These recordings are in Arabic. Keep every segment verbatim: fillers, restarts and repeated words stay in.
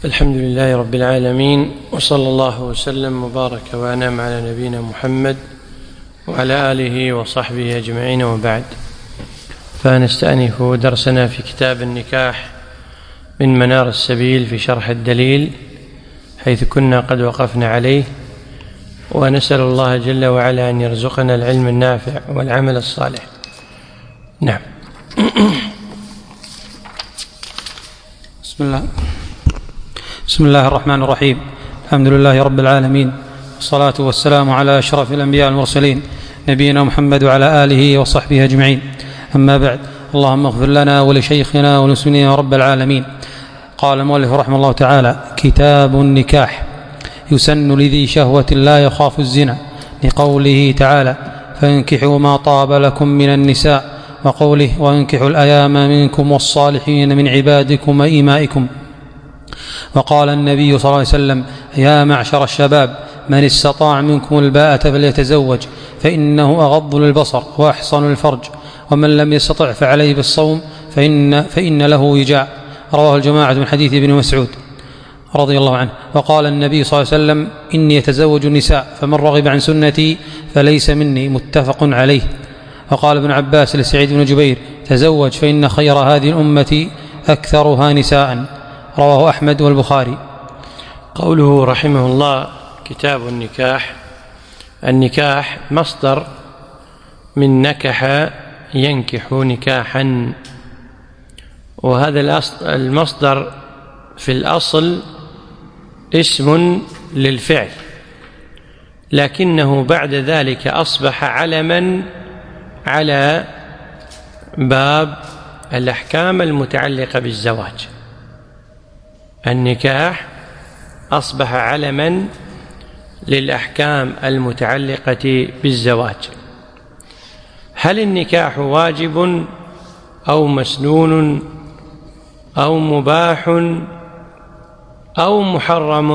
الحمد لله رب العالمين، وصلى الله وسلم وبارك وأنعم على نبينا محمد وعلى آله وصحبه أجمعين، وبعد. فنستأنف درسنا في كتاب النكاح من منار السبيل في شرح الدليل، حيث كنا قد وقفنا عليه، ونسأل الله جل وعلا أن يرزقنا العلم النافع والعمل الصالح. نعم. بسم الله بسم الله الرحمن الرحيم. الحمد لله رب العالمين، والصلاة والسلام على أشرف الأنبياء والمرسلين، نبينا محمد وعلى آله وصحبه أجمعين. أما بعد، اللهم اغفر لنا ولشيخنا ولمسلمين رب العالمين. قال المؤلف رحمه الله تعالى: كتاب النكاح. يسن لذي شهوة لا يخاف الزنا، لقوله تعالى: فانكحوا ما طاب لكم من النساء، وقوله: وانكحوا الأيام منكم والصالحين من عبادكم وإمائكم. وقال النبي صلى الله عليه وسلم: يا معشر الشباب، من استطاع منكم الباءة فليتزوج، فإنه أغض للبصر وأحصن للفرج، ومن لم يستطع فعليه بالصوم، فإن, فإن له وجاء. رواه الجماعة من حديث ابن مسعود رضي الله عنه. وقال النبي صلى الله عليه وسلم: إني أتزوج النساء، فمن رغب عن سنتي فليس مني. متفق عليه. وقال ابن عباس لسعيد بن جبير: تزوج فإن خير هذه الأمة أكثرها نساء. رواه أحمد والبخاري. قوله رحمه الله: كتاب النكاح. النكاح مصدر من نكح ينكح نكاحا، وهذا المصدر في الأصل اسم للفعل، لكنه بعد ذلك أصبح علما على باب الأحكام المتعلقة بالزواج. النكاح أصبح علما للأحكام المتعلقة بالزواج. هل النكاح واجب أو مسنون أو مباح أو محرم؟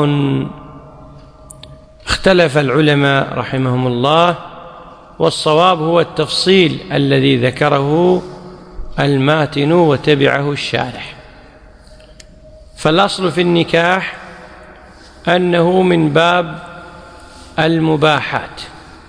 اختلف العلماء رحمهم الله، والصواب هو التفصيل الذي ذكره الماتن وتبعه الشارح. فالأصل في النكاح أنه من باب المباحات،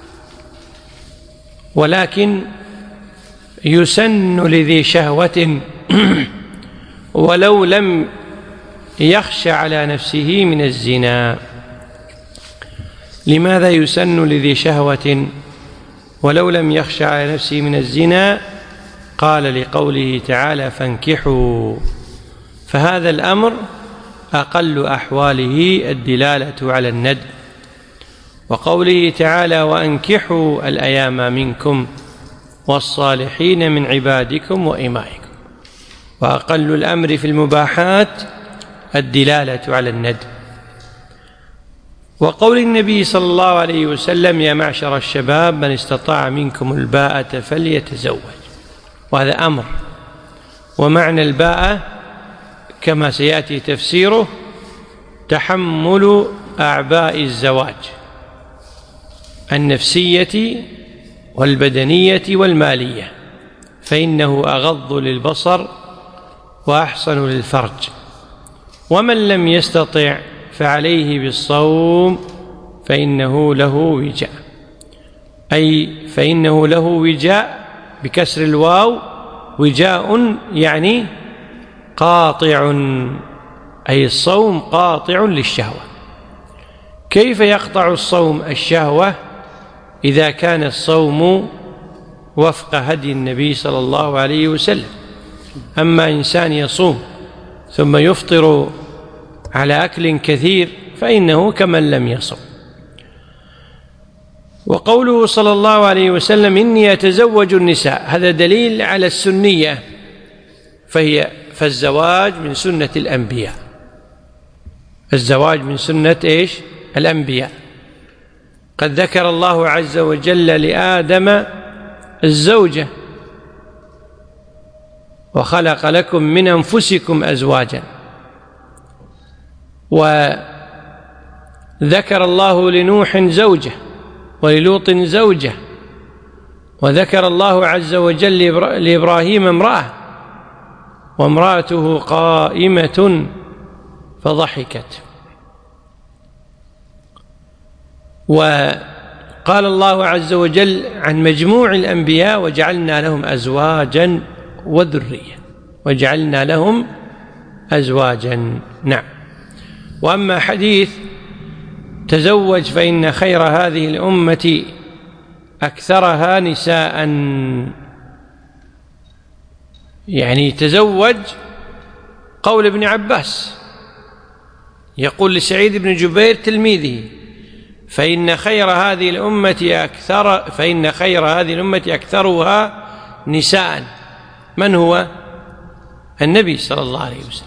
ولكن يسن لذي شهوة ولو لم يخش على نفسه من الزنا. لماذا يسن لذي شهوة ولو لم يخش على نفسه من الزنا؟ قال: لقوله تعالى: فانكحوا. فهذا الأمر أقل أحواله الدلالة على الندب. وقوله تعالى: وأنكحوا الأيام منكم والصالحين من عبادكم وإمائكم. وأقل الأمر في المباحات الدلالة على الندب. وقول النبي صلى الله عليه وسلم: يا معشر الشباب، من استطاع منكم الباءة فليتزوج. وهذا أمر. ومعنى الباءة كما سيأتي تفسيره تحمل أعباء الزواج النفسية والبدنية والمالية، فإنه أغض للبصر وأحصن للفرج. ومن لم يستطع فعليه بالصوم، فإنه له وجاء، أي فإنه له وجاء بكسر الواو. وجاء يعني قاطع، أي الصوم قاطع للشهوة. كيف يقطع الصوم الشهوة إذا كان الصوم وفق هدي النبي صلى الله عليه وسلم؟ أما إنسان يصوم ثم يفطر على أكل كثير فإنه كمن لم يصم. وقوله صلى الله عليه وسلم: إني أتزوج النساء، هذا دليل على السنية، فهي فالزواج من سنة الأنبياء. الزواج من سنة إيش؟ الأنبياء. قد ذكر الله عز وجل لآدم الزوجة: وخلق لكم من أنفسكم أزواجا. وذكر الله لنوح زوجة، وللوط زوجة، وذكر الله عز وجل لإبراهيم امرأة، وامرأته قائمة فضحكت. وقال الله عز وجل عن مجموع الأنبياء: وجعلنا لهم أزواجا وذرية، وجعلنا لهم أزواجا. نعم. وأما حديث تزوج فإن خير هذه الأمة أكثرها نساء، يعني تزوج قول ابن عباس يقول لسعيد بن جبير تلميذه: فإن خير هذه الأمة أكثر فإن خير هذه الأمة أكثرها نساء. من هو؟ النبي صلى الله عليه وسلم.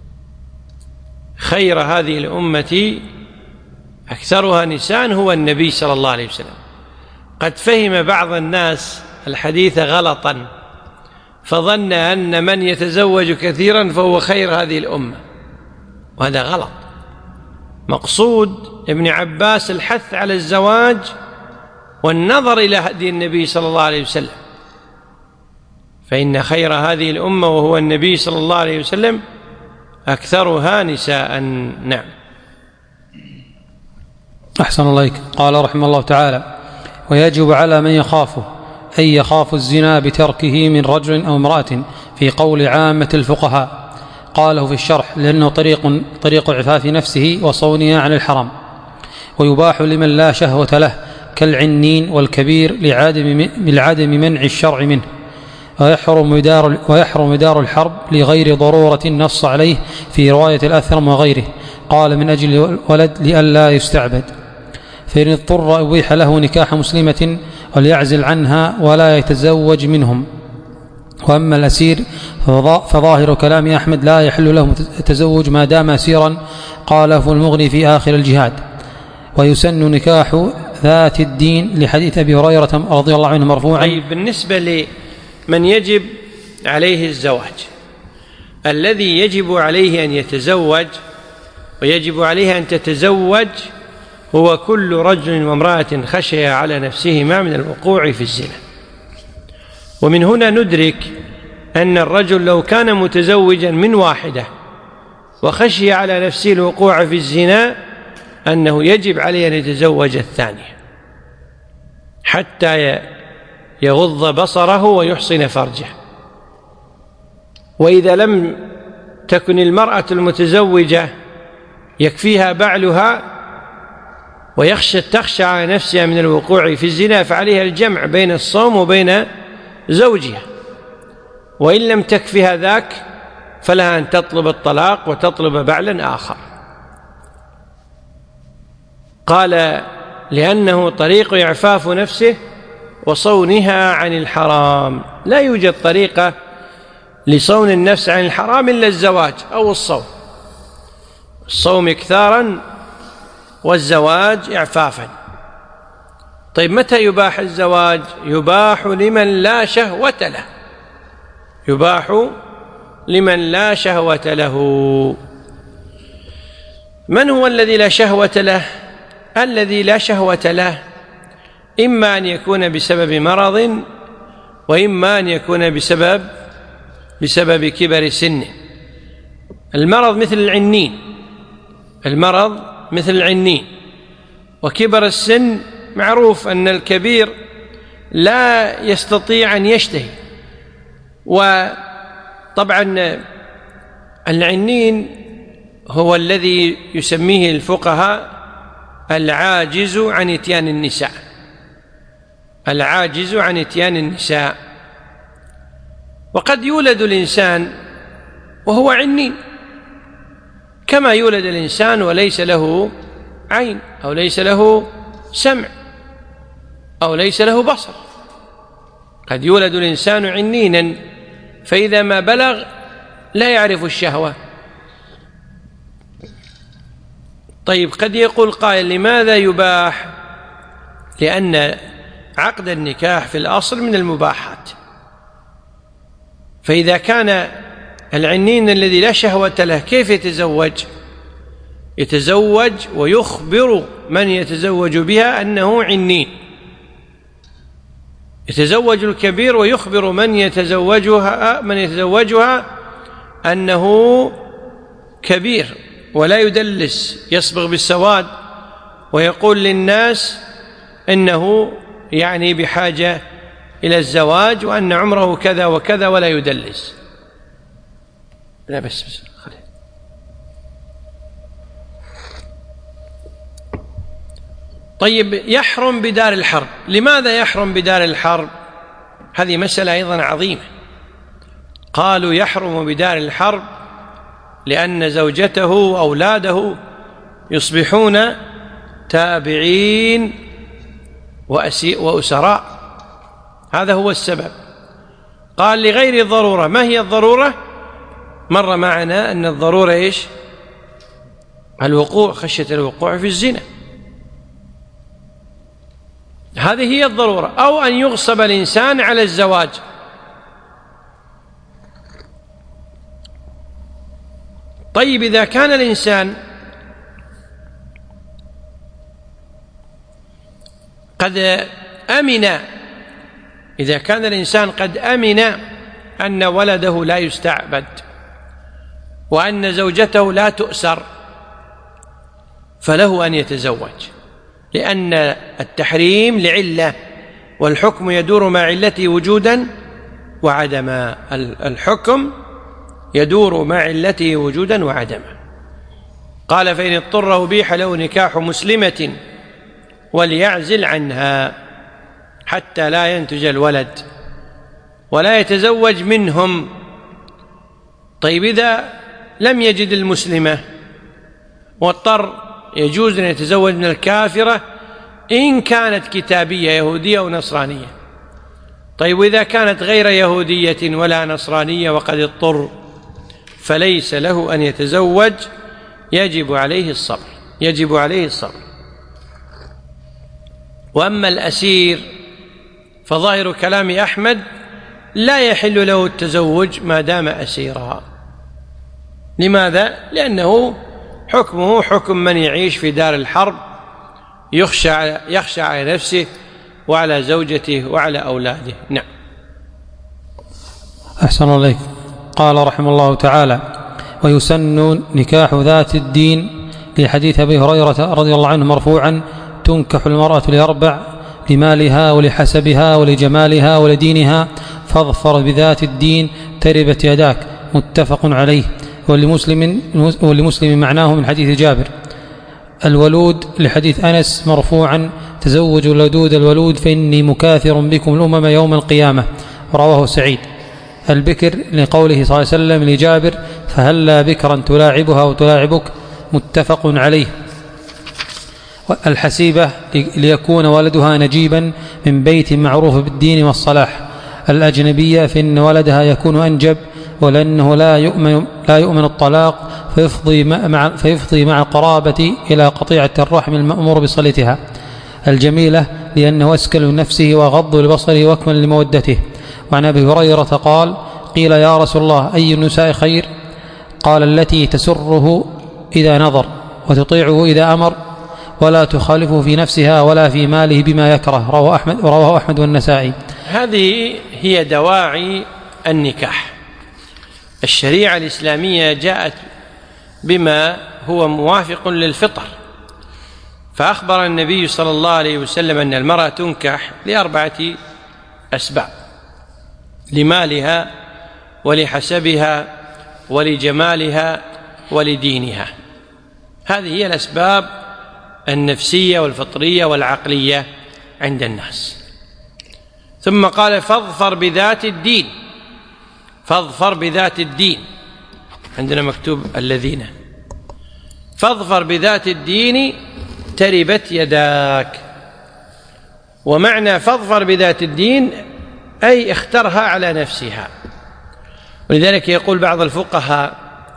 خير هذه الأمة أكثرها نساء هو النبي صلى الله عليه وسلم. قد فهم بعض الناس الحديث غلطا فظن أن من يتزوج كثيرا فهو خير هذه الأمة، وهذا غلط. مقصود ابن عباس الحث على الزواج والنظر إلى هدي النبي صلى الله عليه وسلم. فإن خير هذه الأمة وهو النبي صلى الله عليه وسلم أكثرها نساء. نعم. أحسن الله إليك. قال رحمه الله تعالى: ويجب على من يخافه أن يخاف الزنا بتركه من رجل أو امرأة في قول عامة الفقهاء. قاله في الشرح: لأنه طريق, طريق عفاف نفسه وصونها عن الحرام، ويباح لمن لا شهوة له كالعنين والكبير لعدم, لعدم منع الشرع منه، ويحرم دار, ويحرم دار الحرب لغير ضرورة نص عليه في رواية الأثرم وغيره. قال: من أجل الولد لئلا يستعبد. فإن اضطر أبيح له نكاح مسلمة وليعزل عنها ولا يتزوج منهم. وأما الأسير فظاهر كلام أحمد لا يحل له التزوج ما دام أسيرا. قال في المغني في آخر الجهاد: ويسن نكاح ذات الدين لحديث أبي هريرة رضي الله عنه مرفوعا. طيب، بالنسبة لمن يجب عليه الزواج، الذي يجب عليه أن يتزوج ويجب عليه أن تتزوج هو كل رجل وامرأة خشي على نفسهما من الوقوع في الزنا. ومن هنا ندرك أن الرجل لو كان متزوجا من واحدة وخشي على نفسه الوقوع في الزنا أنه يجب عليه أن يتزوج الثانية حتى يغض بصره ويحصن فرجه. وإذا لم تكن المرأة المتزوجة يكفيها بعلها ويخشى تخشى على نفسها من الوقوع في الزنا فعليها الجمع بين الصوم وبين زوجها. وإن لم تكفها ذاك فلها أن تطلب الطلاق وتطلب بعلا آخر. قال: لأنه طريق إعفاف نفسه وصونها عن الحرام. لا يوجد طريقة لصون النفس عن الحرام إلا الزواج أو الصوم. الصوم إكثارا والزواج إعفافا. طيب، متى يباح الزواج؟ يباح لمن لا شهوة له، يباح لمن لا شهوة له. من هو الذي لا شهوة له؟ الذي لا شهوة له إما أن يكون بسبب مرض، وإما أن يكون بسبب بسبب كبر سنه. المرض مثل العنين، المرض مثل العنين. وكبر السن معروف أن الكبير لا يستطيع أن يشتهي. وطبعا العنين هو الذي يسميه الفقهاء العاجز عن إتيان النساء، العاجز عن إتيان النساء. وقد يولد الإنسان وهو عنين، كما يولد الإنسان وليس له عين أو ليس له سمع أو ليس له بصر. قد يولد الإنسان عنينا فإذا ما بلغ لا يعرف الشهوة. طيب، قد يقول قائل: لماذا يباح؟ لأن عقد النكاح في الأصل من المباحات. فإذا كان العنين الذي لا شهوة له كيف يتزوج؟ يتزوج ويخبر من يتزوج بها أنه عنين. يتزوج الكبير ويخبر من يتزوجها من يتزوجها أنه كبير ولا يدلس، يصبغ بالسواد ويقول للناس إنه يعني بحاجة إلى الزواج وأن عمره كذا وكذا ولا يدلس. لا بس بس خلي. طيب، يحرم بدار الحرب. لماذا يحرم بدار الحرب؟ هذه مسألة أيضا عظيمة. قالوا يحرم بدار الحرب لأن زوجته وأولاده يصبحون تابعين وأسراء، هذا هو السبب. قال لغير الضرورة. ما هي الضرورة؟ مر معنا أن الضرورة إيش؟ الوقوع، خشية الوقوع في الزنا، هذه هي الضرورة، أو أن يغصب الإنسان على الزواج. طيب، إذا كان الإنسان قد أمن إذا كان الإنسان قد أمن أن ولده لا يستعبد وأن زوجته لا تؤسر، فله أن يتزوج، لأن التحريم لعلة والحكم يدور مع علته وجودا وعدما. الحكم يدور مع علته وجودا وعدما. قال: فإن اضطر أبيح له نكاح مسلمة وليعزل عنها حتى لا ينتج الولد ولا يتزوج منهم. طيب، إذا لم يجد المسلمة واضطر، يجوز أن يتزوج من الكافرة إن كانت كتابية يهودية أو نصرانية. طيب، وإذا كانت غير يهودية ولا نصرانية وقد اضطر، فليس له أن يتزوج، يجب عليه الصبر يجب عليه الصبر وأما الأسير فظاهر كلام أحمد لا يحل له التزوج ما دام أسيرا. لماذا؟ لأنه حكمه حكم من يعيش في دار الحرب، يخشى يخشى على نفسه وعلى زوجته وعلى أولاده. نعم. أحسن الله. قال رحمه الله تعالى: ويسن نكاح ذات الدين، لحديث أبي هريرة رضي الله عنه مرفوعا: تنكح المرأة لأربع: لمالها ولحسبها ولجمالها ولدينها، فاظفر بذات الدين تربت يداك. متفق عليه. ولمسلم, ولمسلم معناه من حديث جابر. الولود، لحديث أنس مرفوعا: تزوجوا الودود الولود فإني مكاثر بكم الأمم يوم القيامة. رواه سعيد. البكر، لقوله صلى الله عليه وسلم لجابر: فهلا بكرا تلاعبها وتلاعبك. متفق عليه. الحسيبة، ليكون ولدها نجيبا من بيت معروف بالدين والصلاح. الأجنبية، فإن ولدها يكون أنجب، ولأنه لا يؤمن, لا يؤمن الطلاق فيفضي مع, فيفضي مع القرابة إلى قطيعة الرحم المأمور بصلتها. الجميلة، لأنه أسكل من نفسه وغض لبصره وأكمل لمودته. وعن أبي هريرة قال: قيل يا رسول الله أي النساء خير؟ قال: التي تسره إذا نظر وتطيعه إذا أمر ولا تخالفه في نفسها ولا في ماله بما يكره. رواه أحمد, رواه أحمد والنسائي. هذه هي دواعي النكاح. الشريعة الإسلامية جاءت بما هو موافق للفطر، فأخبر النبي صلى الله عليه وسلم أن المرأة تنكح لأربعة أسباب: لمالها ولحسبها ولجمالها ولدينها. هذه هي الأسباب النفسية والفطرية والعقلية عند الناس. ثم قال: فاظفر بذات الدين. فاظفر بذات الدين، عندنا مكتوب الذين. فاظفر بذات الدين تربت يداك. ومعنى فاظفر بذات الدين أي اخترها على نفسها. ولذلك يقول بعض الفقهاء: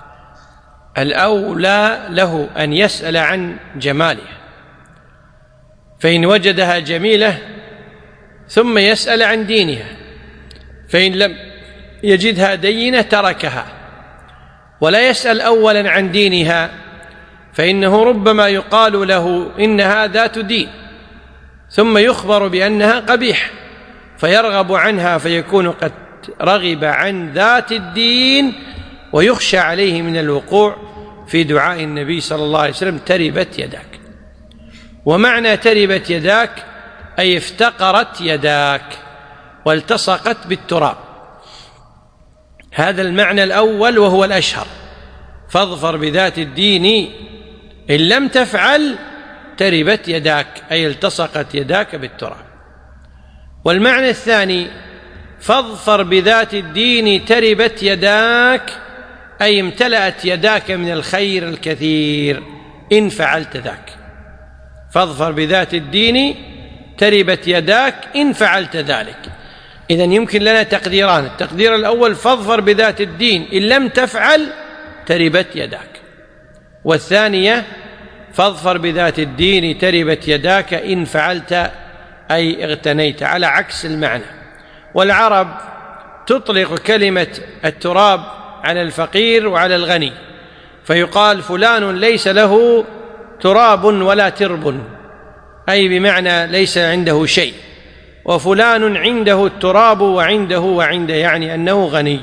الأولى له أن يسأل عن جمالها، فإن وجدها جميلة ثم يسأل عن دينها، فإن لم يجدها دينة تركها، ولا يسأل أولا عن دينها، فإنه ربما يقال له إنها ذات دين ثم يخبر بأنها قبيحة فيرغب عنها، فيكون قد رغب عن ذات الدين ويخشى عليه من الوقوع في دعاء النبي صلى الله عليه وسلم: تربت يداك. ومعنى تربت يداك أي افتقرت يداك والتصقت بالتراب. هذا المعنى الأول وهو الأشهر: فاظفر بذات الدين إن لم تفعل تربت يداك، أي التصقت يداك بالتراب. والمعنى الثاني: فاظفر بذات الدين تربت يداك، أي امتلأت يداك من الخير الكثير إن فعلت ذاك. فاظفر بذات الدين تربت يداك إن فعلت ذلك. إذن يمكن لنا تقديران: التقدير الأول فاظفر بذات الدين إن لم تفعل تربت يداك، والثانية فاظفر بذات الدين تربت يداك إن فعلت أي اغتنيت، على عكس المعنى. والعرب تطلق كلمة التراب على الفقير وعلى الغني، فيقال: فلان ليس له تراب ولا ترب، أي بمعنى ليس عنده شيء، وفلان عنده التراب وعنده وعنده، يعني أنه غني.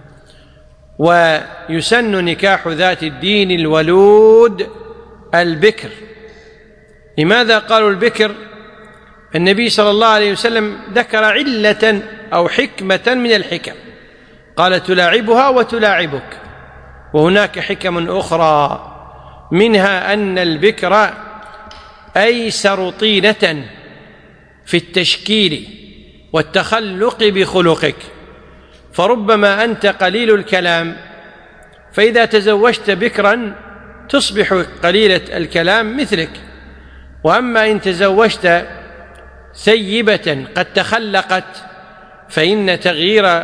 ويسن نكاح ذات الدين الولود البكر. لماذا قالوا البكر؟ النبي صلى الله عليه وسلم ذكر علة أو حكمة من الحكم، قال: تلاعبها وتلاعبك. وهناك حكم أخرى، منها أن البكر أيسر طينة في التشكيل والتخلق بخلقك، فربما أنت قليل الكلام، فإذا تزوجت بكرا تصبح قليلة الكلام مثلك. وأما إن تزوجت ثيبة قد تخلقت فإن تغيير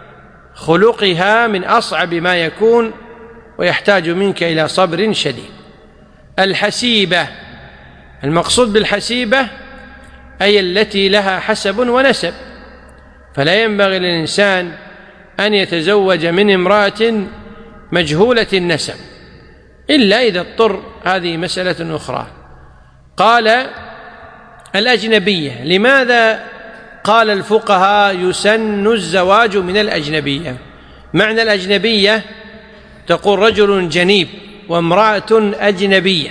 خلقها من أصعب ما يكون، ويحتاج منك إلى صبر شديد. الحسيبة، المقصود بالحسيبة أي التي لها حسب ونسب، فلا ينبغي للإنسان أن يتزوج من امرأة مجهولة النسب إلا إذا اضطر، هذه مسألة أخرى. قال: الأجنبية. لماذا قال الفقهاء يسن الزواج من الأجنبية؟ معنى الأجنبية تقول رجل جنيب وامرأة أجنبية،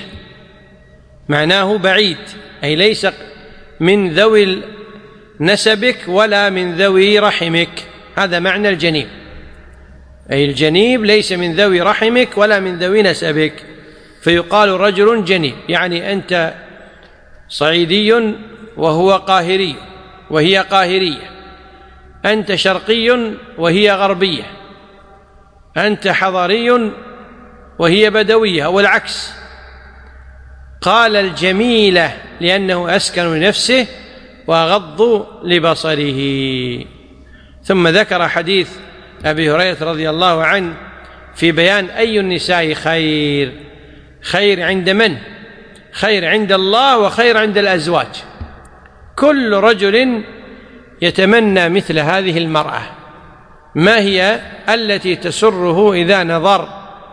معناه بعيد، أي ليس من ذوي نسبك ولا من ذوي رحمك، هذا معنى الجنيب، أي الجنيب ليس من ذوي رحمك ولا من ذوي نسبك، فيقال رجل جنيب، يعني أنت صعيدي وهو قاهري وهي قاهرية، أنت شرقي وهي غربية، أنت حضري وهي بدوية، والعكس. قال الجميلة لأنه أسكن لنفسه وأغض لبصره. ثم ذكر حديث أبي هريرة رضي الله عنه في بيان أي النساء خير. خير عند من؟ خير عند الله وخير عند الأزواج. كل رجل يتمنى مثل هذه المرأة. ما هي؟ التي تسره إذا نظر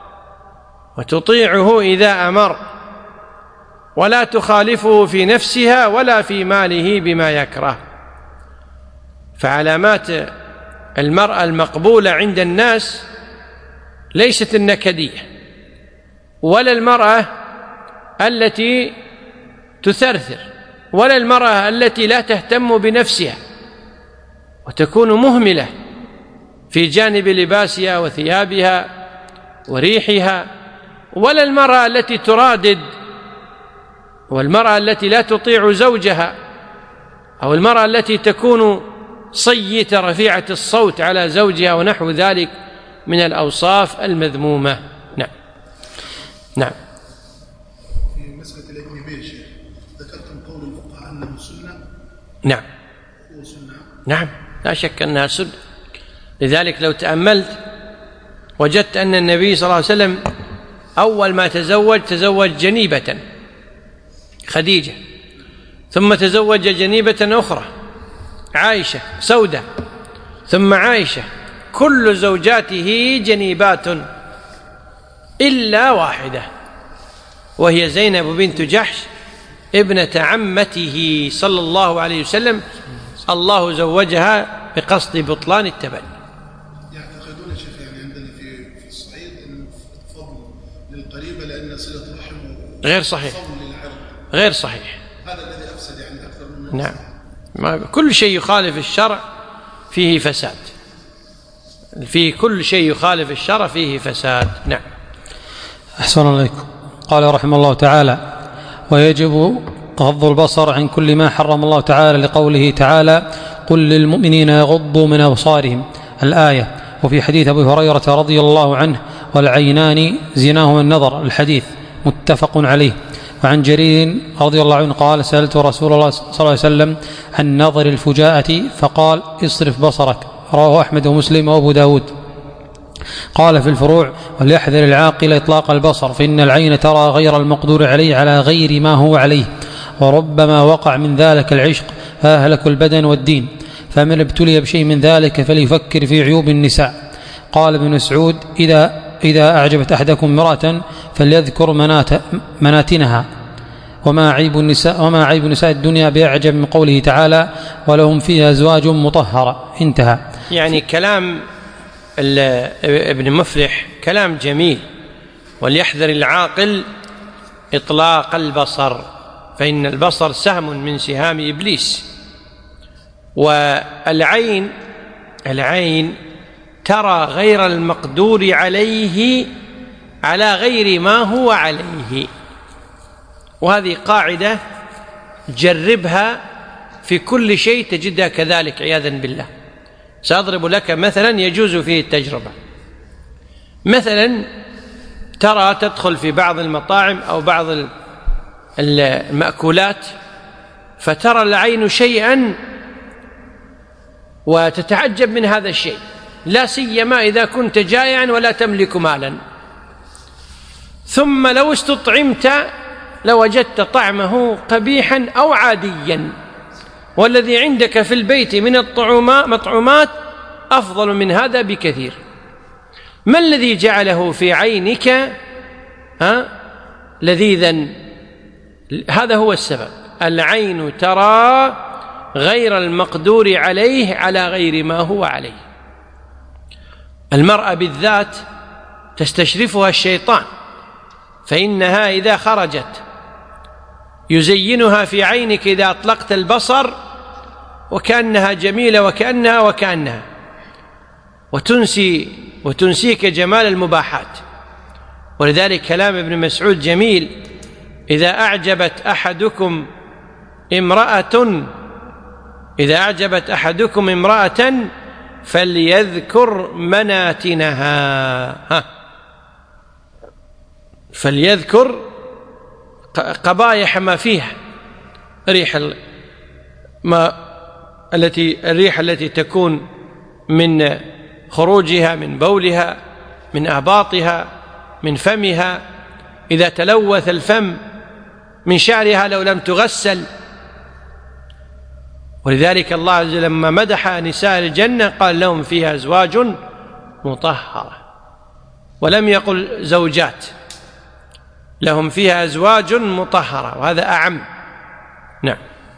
وتطيعه إذا أمر، ولا تخالفه في نفسها ولا في ماله بما يكره. فعلامات المرأة المقبولة عند الناس ليست النكدية، ولا المرأة التي تثرثر، ولا المرأة التي لا تهتم بنفسها وتكون مهملة في جانب لباسها وثيابها وريحها، ولا المرأة التي ترادد، والمرأة التي لا تطيع زوجها، أو المرأة التي تكون صيتة رفيعة الصوت على زوجها ونحو ذلك من الأوصاف المذمومة. نعم نعم. في مسألة الأجنبية شيخ ذكرتم قول الفقهاء أنه سنة. نعم هو سنة. نعم لا شك أنها سنة. لذلك لو تأملت وجدت أن النبي صلى الله عليه وسلم أول ما تزوج تزوج جنيبة خديجة، ثم تزوج جنيبة أخرى عائشة سودة، ثم عائشة، كل زوجاته جنيبات إلا واحدة وهي زينب بنت جحش ابنة عمته صلى الله عليه وسلم، الله زوجها بقصد بطلان التبني. يعتقدون شيخ يعني عندنا في في الصعيد أن الفضل للقريب غير صحيح، غير صحيح. هذا الذي أفسد يعني أكثر من نعم، ما كل شيء يخالف الشرع فيه فساد، في كل شيء يخالف الشرع فيه فساد. نعم. أحسن عليكم. قال رحمه الله تعالى: ويجب غض البصر عن كل ما حرم الله تعالى لقوله تعالى: قل للمؤمنين يغضوا من أبصارهم، الآية. وفي حديث أبي هريرة رضي الله عنه: والعينان زناهما النظر، الحديث، متفق عليه. وعن جرير رضي الله عنه قال: سألت رسول الله صلى الله عليه وسلم عن نظر الفجاءة فقال: اصرف بصرك، رواه أحمد ومسلم وأبو داود. قال في الفروع: وليحذر العاقل إطلاق البصر، فإن العين ترى غير المقدور عليه على غير ما هو عليه، وربما وقع من ذلك العشق فأهلك البدن والدين، فمن ابتلي بشيء من ذلك فليفكر في عيوب النساء. قال ابن مسعود: إذا, إذا أعجبت أحدكم امرأة فليذكر منات مناتنها، وما عيب النساء, وما عيب نساء الدنيا بأعجب من قوله تعالى: ولهم فيها أزواج مطهرة، انتهى. يعني كلام ابن مفلح كلام جميل: وليحذر العاقل إطلاق البصر، فإن البصر سهم من سهام إبليس. والعين العين ترى غير المقدور عليه على غير ما هو عليه، وهذه قاعدة جربها في كل شيء تجدها كذلك عياذا بالله. سأضرب لك مثلا يجوز فيه التجربة. مثلا ترى تدخل في بعض المطاعم أو بعض المأكولات فترى العين شيئا وتتعجب من هذا الشيء، لا سيما إذا كنت جائعا ولا تملك مالا، ثم لو استطعمت لوجدت طعمه قبيحا أو عاديا، والذي عندك في البيت من المطعومات أفضل من هذا بكثير. ما الذي جعله في عينك ها لذيذا؟ هذا هو السبب. العين ترى غير المقدور عليه على غير ما هو عليه. المرأة بالذات تستشرفها الشيطان، فإنها إذا خرجت يزينها في عينك إذا أطلقت البصر وكأنها جميلة وكأنها وكأنها وتنسي وتنسيك جمال المباحات. ولذلك كلام ابن مسعود جميل: إذا أعجبت أحدكم امرأة إذا أعجبت أحدكم امرأة فليذكر مناتنها، ها فليذكر قبائح ما فيها، ريح ما التي الريح التي تكون من خروجها، من بولها، من آباطها، من فمها، إذا تلوث الفم، من شعرها لو لم تغسل. ولذلك الله عز وجل لما مدح نساء الجنة قال: لهم فيها أزواج مطهرة، ولم يقل زوجات، لهم فيها أزواج مطهرة، وهذا أعم. نعم.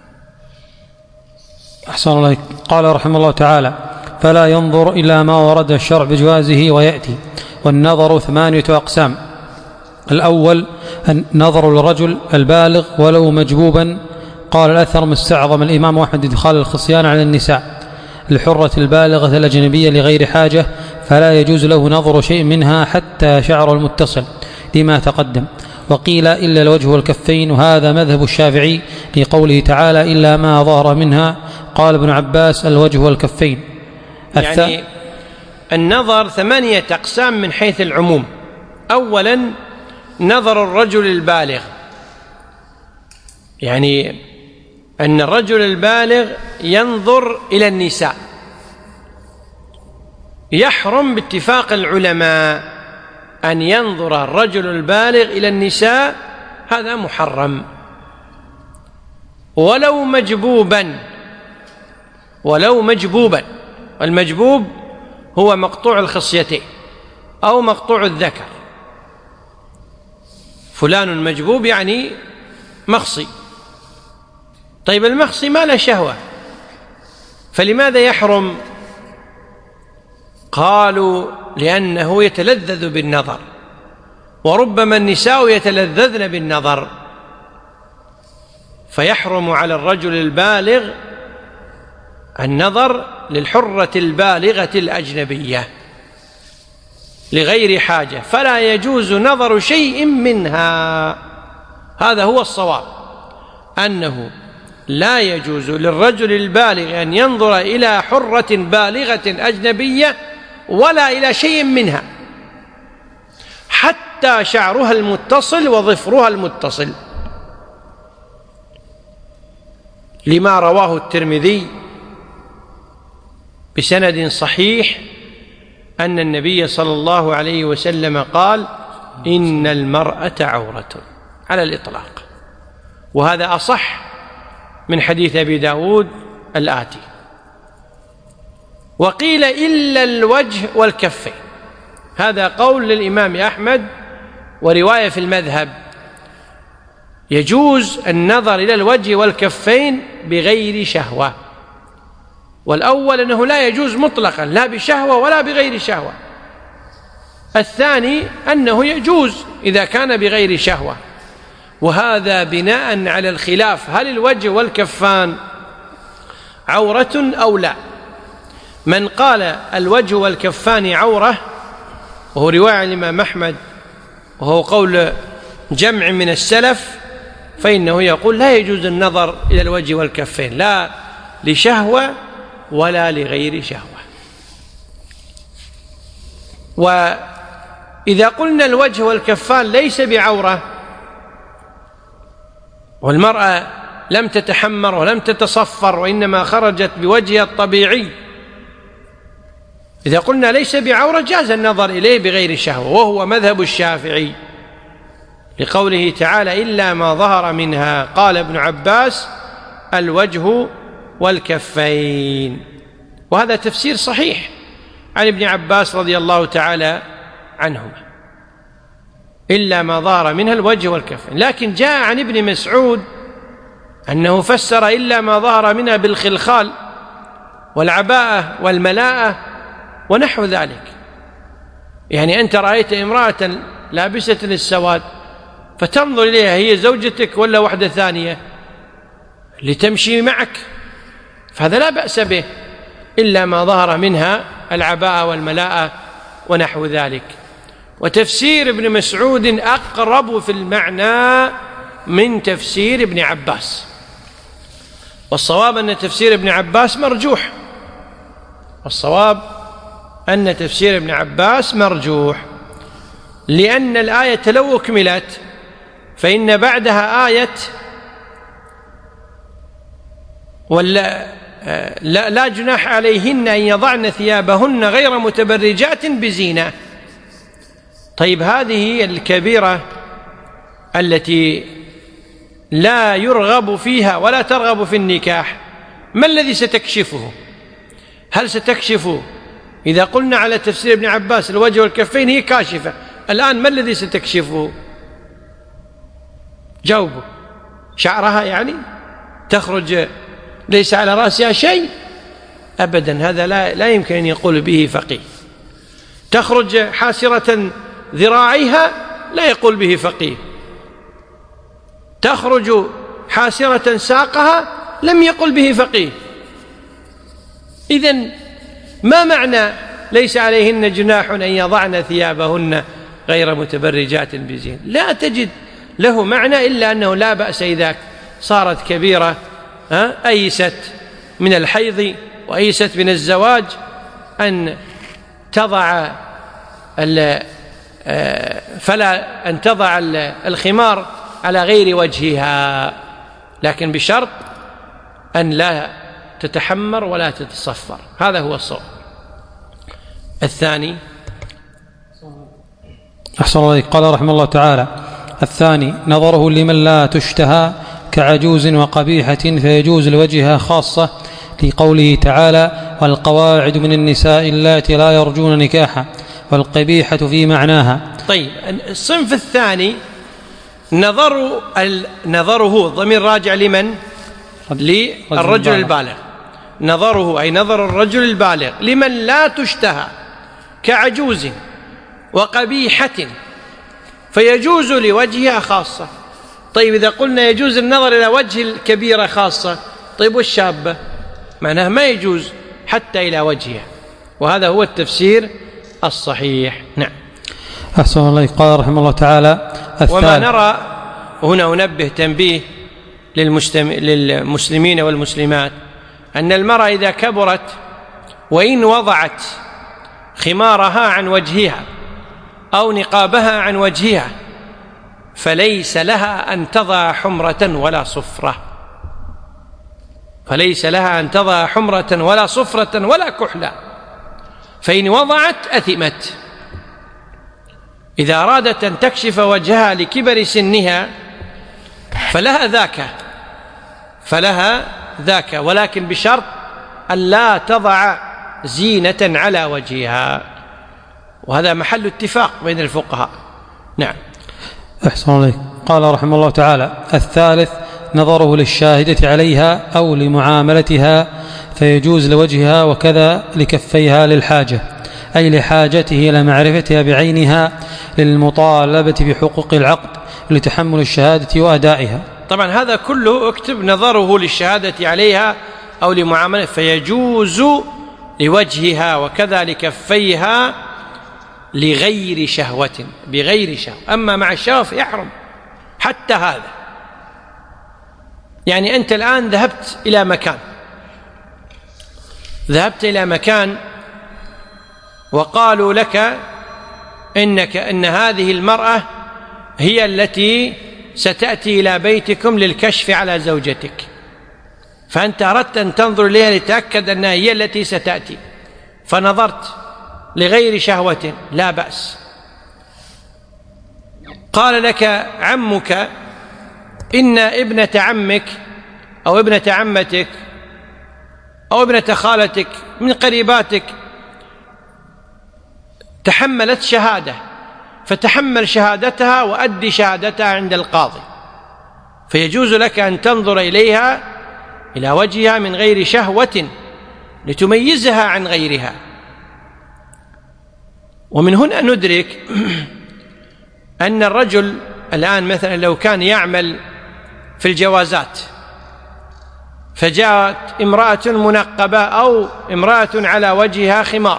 أحسن الله. قال رحمه الله تعالى: فلا ينظر إلى ما ورد الشرع بجوازه ويأتي. والنظر ثمانية أقسام: الأول النظر للرجل البالغ ولو مجبوبا. قال الأثر: مستعظم الإمام أحمد إدخال الخصيان على النساء الحرة البالغة الأجنبية لغير حاجة، فلا يجوز له نظر شيء منها حتى شعر المتصل لما تقدم. وقيل إلا الوجه والكفين، وهذا مذهب الشافعي لقوله تعالى: إلا ما ظهر منها. قال ابن عباس: الوجه والكفين. يعني النظر ثمانية أقسام من حيث العموم. أولا نظر الرجل البالغ، يعني أن الرجل البالغ ينظر إلى النساء، يحرم باتفاق العلماء أن ينظر الرجل البالغ إلى النساء، هذا محرم. ولو مجبوبا ولو مجبوبا والمجبوب هو مقطوع الخصيتين أو مقطوع الذكر. فلان مجبوب يعني مخصي. طيب المخصي ما له شهوة، فلماذا يحرم؟ قالوا: لأنه يتلذذ بالنظر، وربما النساء يتلذذن بالنظر، فيحرم على الرجل البالغ النظر للحرة البالغة الأجنبية لغير حاجة، فلا يجوز نظر شيء منها. هذا هو الصواب، أنه لا يجوز للرجل البالغ أن ينظر إلى حرة بالغة أجنبية ولا إلى شيء منها، حتى شعرها المتصل وظفرها المتصل، لما رواه الترمذي بسند صحيح أن النبي صلى الله عليه وسلم قال: إن المرأة عورة، على الإطلاق. وهذا أصح من حديث أبي داود الآتي. وقيل إلا الوجه والكفين، هذا قول للإمام أحمد ورواية في المذهب، يجوز النظر إلى الوجه والكفين بغير شهوة. والأول أنه لا يجوز مطلقا، لا بشهوة ولا بغير شهوة. الثاني أنه يجوز إذا كان بغير شهوة، وهذا بناء على الخلاف هل الوجه والكفان عورة أو لا. من قال الوجه والكفان عورة، وهو رواية الإمام أحمد وهو قول جمع من السلف، فإنه يقول لا يجوز النظر إلى الوجه والكفين، لا لشهوة ولا لغير شهوة. وإذا قلنا الوجه والكفان ليس بعورة، والمرأة لم تتحمر ولم تتصفر وإنما خرجت بوجهها الطبيعي، إذا قلنا ليس بعورة جاز النظر إليه بغير شهوة، وهو مذهب الشافعي لقوله تعالى: إلا ما ظهر منها. قال ابن عباس: الوجه والكفين. وهذا تفسير صحيح عن ابن عباس رضي الله تعالى عنهما، إلا ما ظهر منها الوجه والكفين. لكن جاء عن ابن مسعود أنه فسر إلا ما ظهر منها بالخلخال والعباءة والملاءة ونحو ذلك. يعني أنت رأيت امرأة لابسة السواد فتنظر إليها، هي زوجتك ولا واحدة ثانية لتمشي معك، فهذا لا بأس به، إلا ما ظهر منها العباءة والملاءة ونحو ذلك. وتفسير ابن مسعود أقرب في المعنى من تفسير ابن عباس، والصواب أن تفسير ابن عباس مرجوح، والصواب أن تفسير ابن عباس مرجوح، لأن الآية لو أكملت فإن بعدها آية ولا لا, لا جناح عليهن أن يضعن ثيابهن غير متبرجات بزينة. طيب هذه الكبيرة التي لا يرغب فيها ولا ترغب في النكاح، ما الذي ستكشفه؟ هل ستكشف؟ إذا قلنا على تفسير ابن عباس الوجه والكفين هي كاشفة، الآن ما الذي ستكشفه؟ جاوبوا. شعرها يعني تخرج ليس على رأسها شيء؟ أبدا، هذا لا, لا يمكن أن يقول به فقيه. تخرج حاسرة ذراعيها؟ لا يقول به فقيه. تخرج حاسرة ساقها؟ لم يقل به فقيه. إذن ما معنى ليس عليهن جناح أن يضعن ثيابهن غير متبرجات بزين؟ لا تجد له معنى إلا أنه لا بأس إذا صارت كبيرة أيست من الحيض وأيست من الزواج أن تضع فلا أن تضع الخمار على غير وجهها، لكن بشرط أن لا تتحمر ولا تتصفر. هذا هو الصواب. الثاني أحسن الله عليك. قال رحمه الله تعالى: الثاني نظره لمن لا تشتهى كعجوز وقبيحة فيجوز لوجهها خاصة، لقوله تعالى: والقواعد من النساء اللاتي لا يرجون نكاحا، والقبيحة في معناها. طيب الصنف الثاني نظر نظره ضمير راجع لمن؟ للرجل البالغ. نظره أي نظر الرجل البالغ لمن لا تشتهى كعجوز وقبيحة فيجوز لوجهها خاصة. طيب إذا قلنا يجوز النظر إلى وجه الكبيرة خاصة، طيب والشابة؟ معناه ما يجوز حتى إلى وجهها، وهذا هو التفسير الصحيح. نعم. أحسن الله. قال رحمه الله تعالى: وما نرى هنا أنبه تنبيه للمسلمين والمسلمات أن المرأة إذا كبرت وإن وضعت خمارها عن وجهها أو نقابها عن وجهها فليس لها أن تضع حمرة ولا صفرة، فليس لها أن تضع حمرة ولا صفرة ولا كحلة، فإن وضعت أثمت. إذا أرادت أن تكشف وجهها لكبر سنها فلها ذاك فلها ذاك ولكن بشرط أن لا تضع زينة على وجهها، وهذا محل اتفاق بين الفقهاء. نعم. أحسن الله. قال رحمه الله تعالى: الثالث نظره للشاهدة عليها أو لمعاملتها، فيجوز لوجهها وكذا لكفيها للحاجة، أي لحاجته إلى معرفتها بعينها للمطالبة بحقوق العقد لتحمل الشهادة وأدائها. طبعا هذا كله اكتب نظره للشهادة عليها أو لمعاملة، فيجوز لوجهها وكذا لكفيها لغير شهوة، بغير شهوة. أما مع الشهوة فيحرم حتى هذا. يعني أنت الآن ذهبت إلى مكان ذهبت إلى مكان وقالوا لك إنك إن هذه المرأة هي التي ستأتي إلى بيتكم للكشف على زوجتك، فأنت أردت أن تنظر إليها لتأكد أنها هي التي ستأتي، فنظرت لغير شهوة لا بأس. قال لك عمك إن ابنة عمك أو ابنة عمتك أو ابنة خالتك من قريباتك تحملت شهادة، فتحمل شهادتها وأدي شهادتها عند القاضي، فيجوز لك أن تنظر إليها إلى وجهها من غير شهوة لتميزها عن غيرها. ومن هنا ندرك أن الرجل الآن مثلا لو كان يعمل في الجوازات فجاءت امرأة منقبة أو امرأة على وجهها خمار،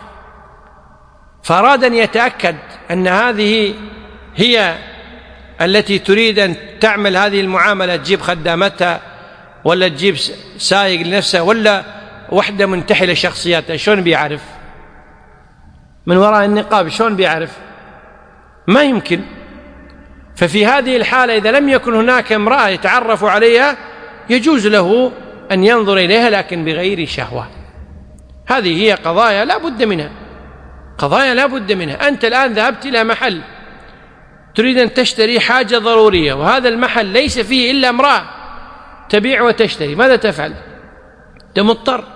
فأراد أن يتأكد أن هذه هي التي تريد أن تعمل هذه المعاملة، تجيب خدامتها ولا تجيب سائق لنفسها ولا وحدة منتحلة شخصياتها، شلون بيعرف؟ من وراء النقاب شلون بيعرف؟ ما يمكن. ففي هذه الحالة إذا لم يكن هناك امرأة يتعرف عليها يجوز له أن ينظر إليها لكن بغير شهوة. هذه هي قضايا لا بد منها، قضايا لا بد منها. أنت الآن ذهبت إلى محل تريد أن تشتري حاجة ضرورية، وهذا المحل ليس فيه إلا امرأة تبيع وتشتري، ماذا تفعل؟ أنت مضطر،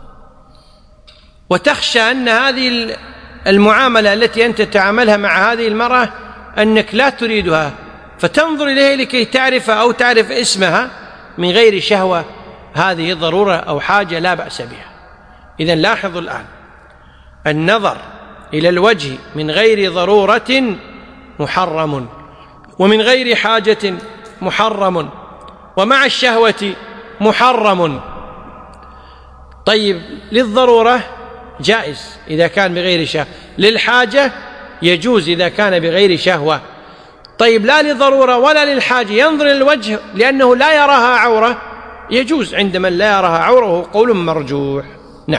وتخشى أن هذه المعاملة التي أنت تعاملها مع هذه المرأة أنك لا تريدها، فتنظر إليها لكي تعرفها أو تعرف اسمها من غير شهوة. هذه ضرورة أو حاجة لا بأس بها. إذن لاحظوا الآن، النظر إلى الوجه من غير ضرورة محرم، ومن غير حاجة محرم، ومع الشهوة محرم. طيب للضرورة جائز إذا كان بغير شهوة، للحاجة يجوز إذا كان بغير شهوة. طيب لا لضرورة ولا للحاجة، ينظر الوجه لأنه لا يراها عورة، يجوز عند من لا يراها عورة، وهو قول مرجوح. نعم.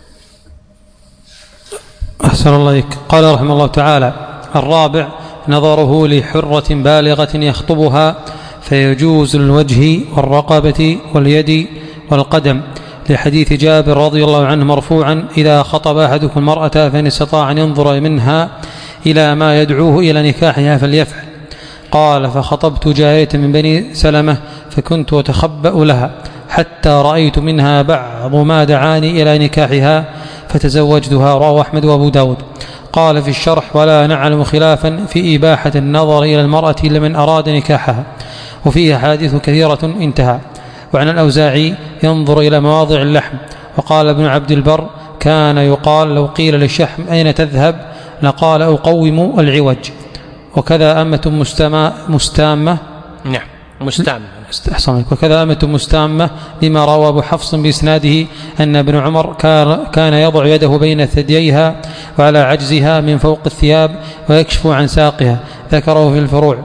أحسن الله إليك. قال رحمه الله تعالى: الرابع نظره لحرة بالغة يخطبها، فيجوز الوجه والرقبة واليد والقدم، لحديث جابر رضي الله عنه مرفوعا: إذا خطب أحدكم المرأة فإن استطاع أن ينظر منها إلى ما يدعوه إلى نكاحها فليفعل. قال: فخطبت جارية من بني سلمة فكنت أتخبأ لها حتى رأيت منها بعض ما دعاني إلى نكاحها فتزوجتها. رواه أحمد وأبو داود. قال في الشرح: ولا نعلم خلافا في إباحة النظر إلى المرأة لمن أراد نكاحها، وفيها حادث كثيرة. انتهى. وعن الأوزاعي: ينظر إلى مواضع اللحم. وقال ابن عبد البر: كان يقال لو قيل للشحم أين تذهب لقال أقوم العوج. وكذا أمة مستامة نعم مستامة وكذا أمة مستامة لما روى أبو حفص بإسناده أن ابن عمر كان يضع يده بين ثدييها وعلى عجزها من فوق الثياب ويكشف عن ساقها، ذكره في الفروع.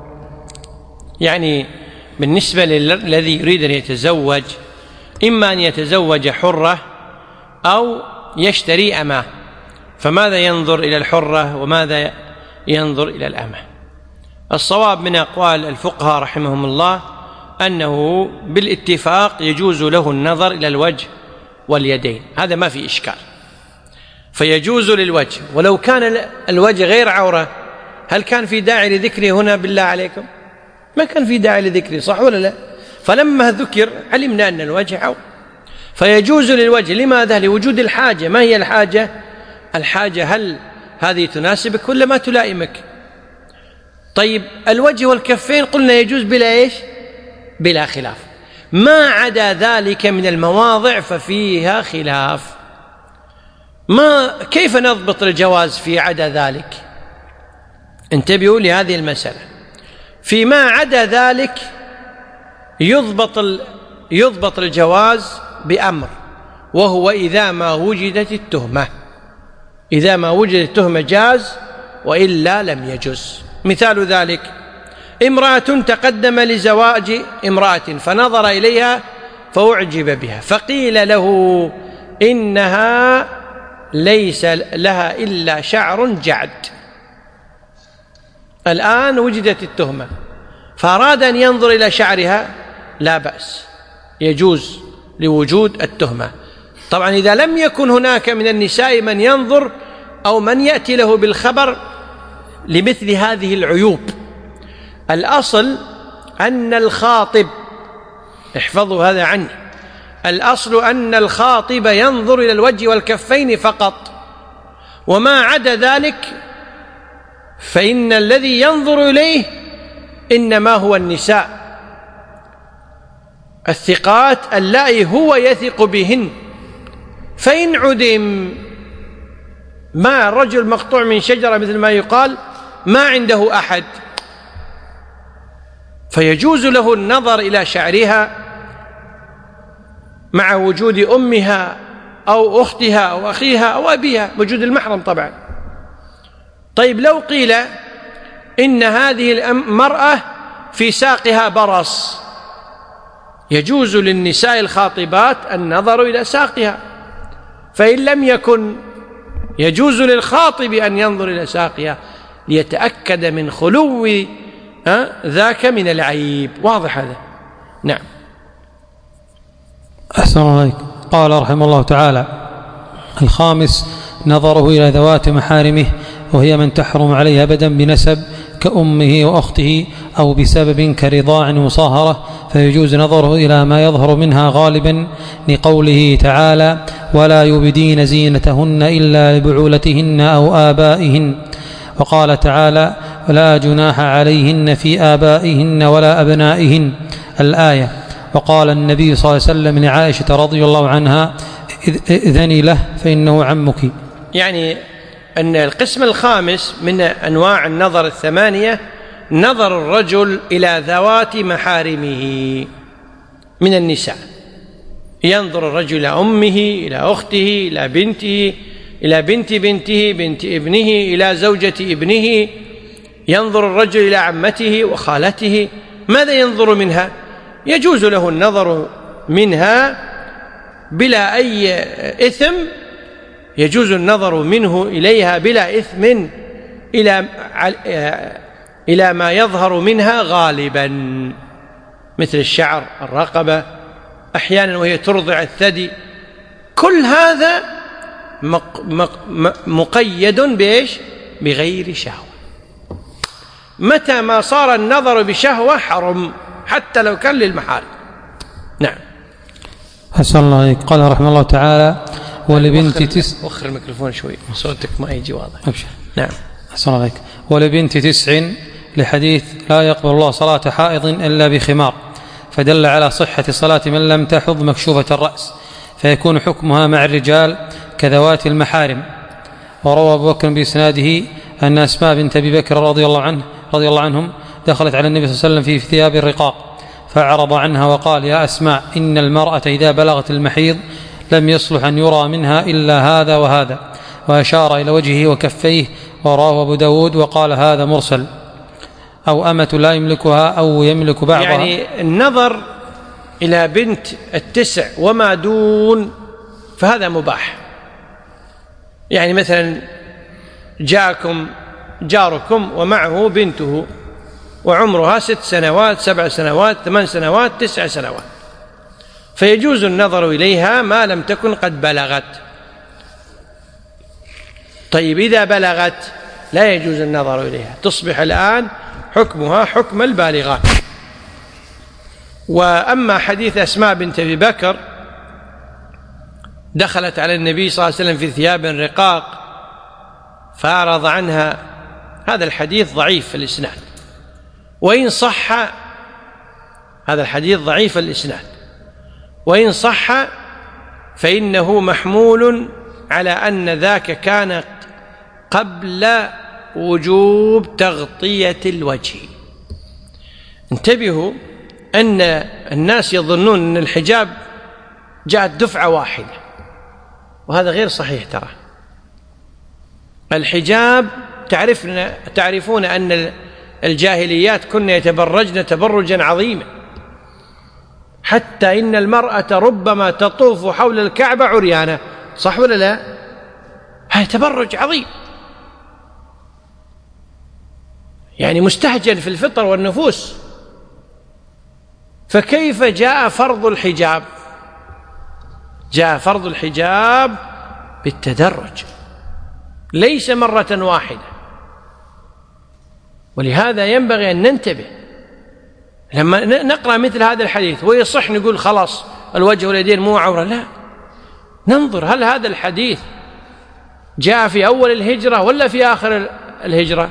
يعني بالنسبة للذي يريد أن يتزوج، إما أن يتزوج حرة أو يشتري أمة، فماذا ينظر إلى الحرة وماذا ينظر إلى الأمة؟ الصواب من أقوال الفقهاء رحمهم الله أنه بالاتفاق يجوز له النظر إلى الوجه واليدين، هذا ما في إشكال، فيجوز للوجه. ولو كان الوجه غير عورة هل كان في داعي لذكره هنا بالله عليكم؟ ما كان في داعي لذكره، صح ولا لا؟ فلما ذكر علمنا أن الوجه عورة، فيجوز للوجه. لماذا؟ لوجود الحاجة. ما هي الحاجة؟ الحاجة هل هذه تناسبك ولا ما تلائمك؟ طيب الوجه والكفين قلنا يجوز بلا إيش؟ بلا خلاف. ما عدا ذلك من المواضع ففيها خلاف. ما كيف نضبط الجواز في عدا ذلك؟ انتبهوا لهذه المسألة. فيما عدا ذلك يضبط يضبط الجواز بأمر، وهو إذا ما وجدت التهمة. إذا ما وجدت التهمة جاز، وإلا لم يجوز. مثال ذلك: امرأة تقدم لزواج امرأة فنظر إليها فأعجب بها، فقيل له إنها ليس لها إلا شعر جعد. الآن وجدت التهمة فأراد أن ينظر إلى شعرها، لا بأس، يجوز لوجود التهمة. طبعا إذا لم يكن هناك من النساء من ينظر أو من يأتي له بالخبر لمثل هذه العيوب. الأصل أن الخاطب، احفظوا هذا عني، الأصل أن الخاطب ينظر إلى الوجه والكفين فقط، وما عدا ذلك فإن الذي ينظر إليه إنما هو النساء الثقات اللائي هو يثق بهن. فإن عدم ما الرجل مقطوع من شجرة مثل ما يقال، ما عنده أحد، فيجوز له النظر إلى شعرها مع وجود أمها أو أختها أو أخيها أو أبيها، وجود المحرم طبعا. طيب لو قيل إن هذه المرأة في ساقها برص، يجوز للنساء الخاطبات النظر إلى ساقها، فإن لم يكن يجوز للخاطب أن ينظر إلى ساقها ليتأكد من خلو ذاك من العيب. واضح هذا؟ نعم. أحسن الله عليك. قال رحمه الله تعالى: الخامس نظره إلى ذوات محارمه، وهي من تحرم عليه أبدا بنسب كأمه وأخته أو بسبب كرضاع ومصاهرة، فيجوز نظره إلى ما يظهر منها غالبا، لقوله تعالى: ولا يبدين زينتهن إلا لبعولتهن أو آبائهن. وقال تعالى: ولا جناح عليهن في آبائهن ولا أبنائهن، الآية. وقال النبي صلى الله عليه وسلم لعائشة رضي الله عنها: إذني له فإنه عمك. يعني أن القسم الخامس من أنواع النظر الثمانية نظر الرجل إلى ذوات محارمه من النساء. ينظر الرجل إلى أمه، إلى أخته، إلى بنته، إلى بنت بنته، بنت ابنه، إلى زوجة ابنه. ينظر الرجل إلى عمته وخالته. ماذا ينظر منها؟ يجوز له النظر منها بلا أي إثم، يجوز النظر منه إليها بلا إثم إلى إلى ما يظهر منها غالبا، مثل الشعر، الرقبة، أحيانا وهي ترضع الثدي. كل هذا مقيد بإيش؟ بغير شهوة. متى ما صار النظر بشهوة حرم، حتى لو كان للمحارم. نعم. حسن الله عليك. قال رحمه الله تعالى: ولبنت تسع. وخر الميكروفون شوي، صوتك ما يجي واضح. أبشر. نعم. حسن الله عليك. ولبنت تسع، لحديث: لا يقبل الله صلاة حائض إلا بخمار، فدل على صحة صلاة من لم تحض مكشوفة الرأس، فيكون حكمها مع الرجال كذوات المحارم. وروى أبو بكر بإسناده أن أسماء بنت أبي بكر رضي الله عنه رضي الله عنهم دخلت على النبي صلى الله عليه وسلم في ثياب الرقاق فأعرض عنها وقال: يا أسماء، إن المرأة إذا بلغت المحيض لم يصلح أن يرى منها إلا هذا وهذا، وأشار إلى وجهه وكفيه، ورواه أبو داود وقال: هذا مرسل، أو أمة لا يملكها أو يملك بعضها. يعني النظر إلى بنت التسع وما دون فهذا مباح. يعني مثلا جاءكم جاركم ومعه بنته وعمرها ست سنوات سبع سنوات ثمان سنوات تسع سنوات، فيجوز النظر إليها ما لم تكن قد بلغت. طيب إذا بلغت لا يجوز النظر إليها، تصبح الآن حكمها حكم البالغات. وأما حديث أسماء بنت أبي بكر دخلت على النبي صلى الله عليه وسلم في ثياب رقاق فأعرض عنها، هذا الحديث ضعيف في الإسناد، وإن صح هذا الحديث ضعيف الإسناد وإن صح فإنه محمول على أن ذاك كان قبل وجوب تغطية الوجه. انتبهوا أن الناس يظنون أن الحجاب جاءت دفعة واحدة، وهذا غير صحيح. ترى الحجاب تعرفنا تعرفون أن الجاهليات كن يتبرجن تبرجا عظيما، حتى إن المرأة ربما تطوف حول الكعبة عريانة، صح ولا لا؟ هذا تبرج عظيم، يعني مستهجن في الفطر والنفوس. فكيف جاء فرض الحجاب؟ جاء فرض الحجاب بالتدرج، ليس مرة واحدة. ولهذا ينبغي أن ننتبه لما نقرأ مثل هذا الحديث ويصح نقول خلاص الوجه واليدين مو عورة، لا، ننظر هل هذا الحديث جاء في أول الهجرة ولا في آخر الهجرة،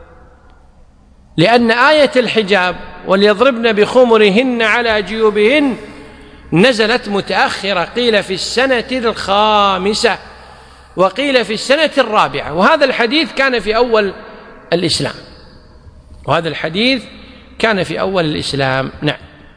لأن آية الحجاب وليضربن بخمرهن على جيوبهن نزلت متأخرة، قيل في السنة الخامسة وقيل في السنة الرابعة، وهذا الحديث كان في أول الإسلام وهذا الحديث كان في أول الإسلام. نعم.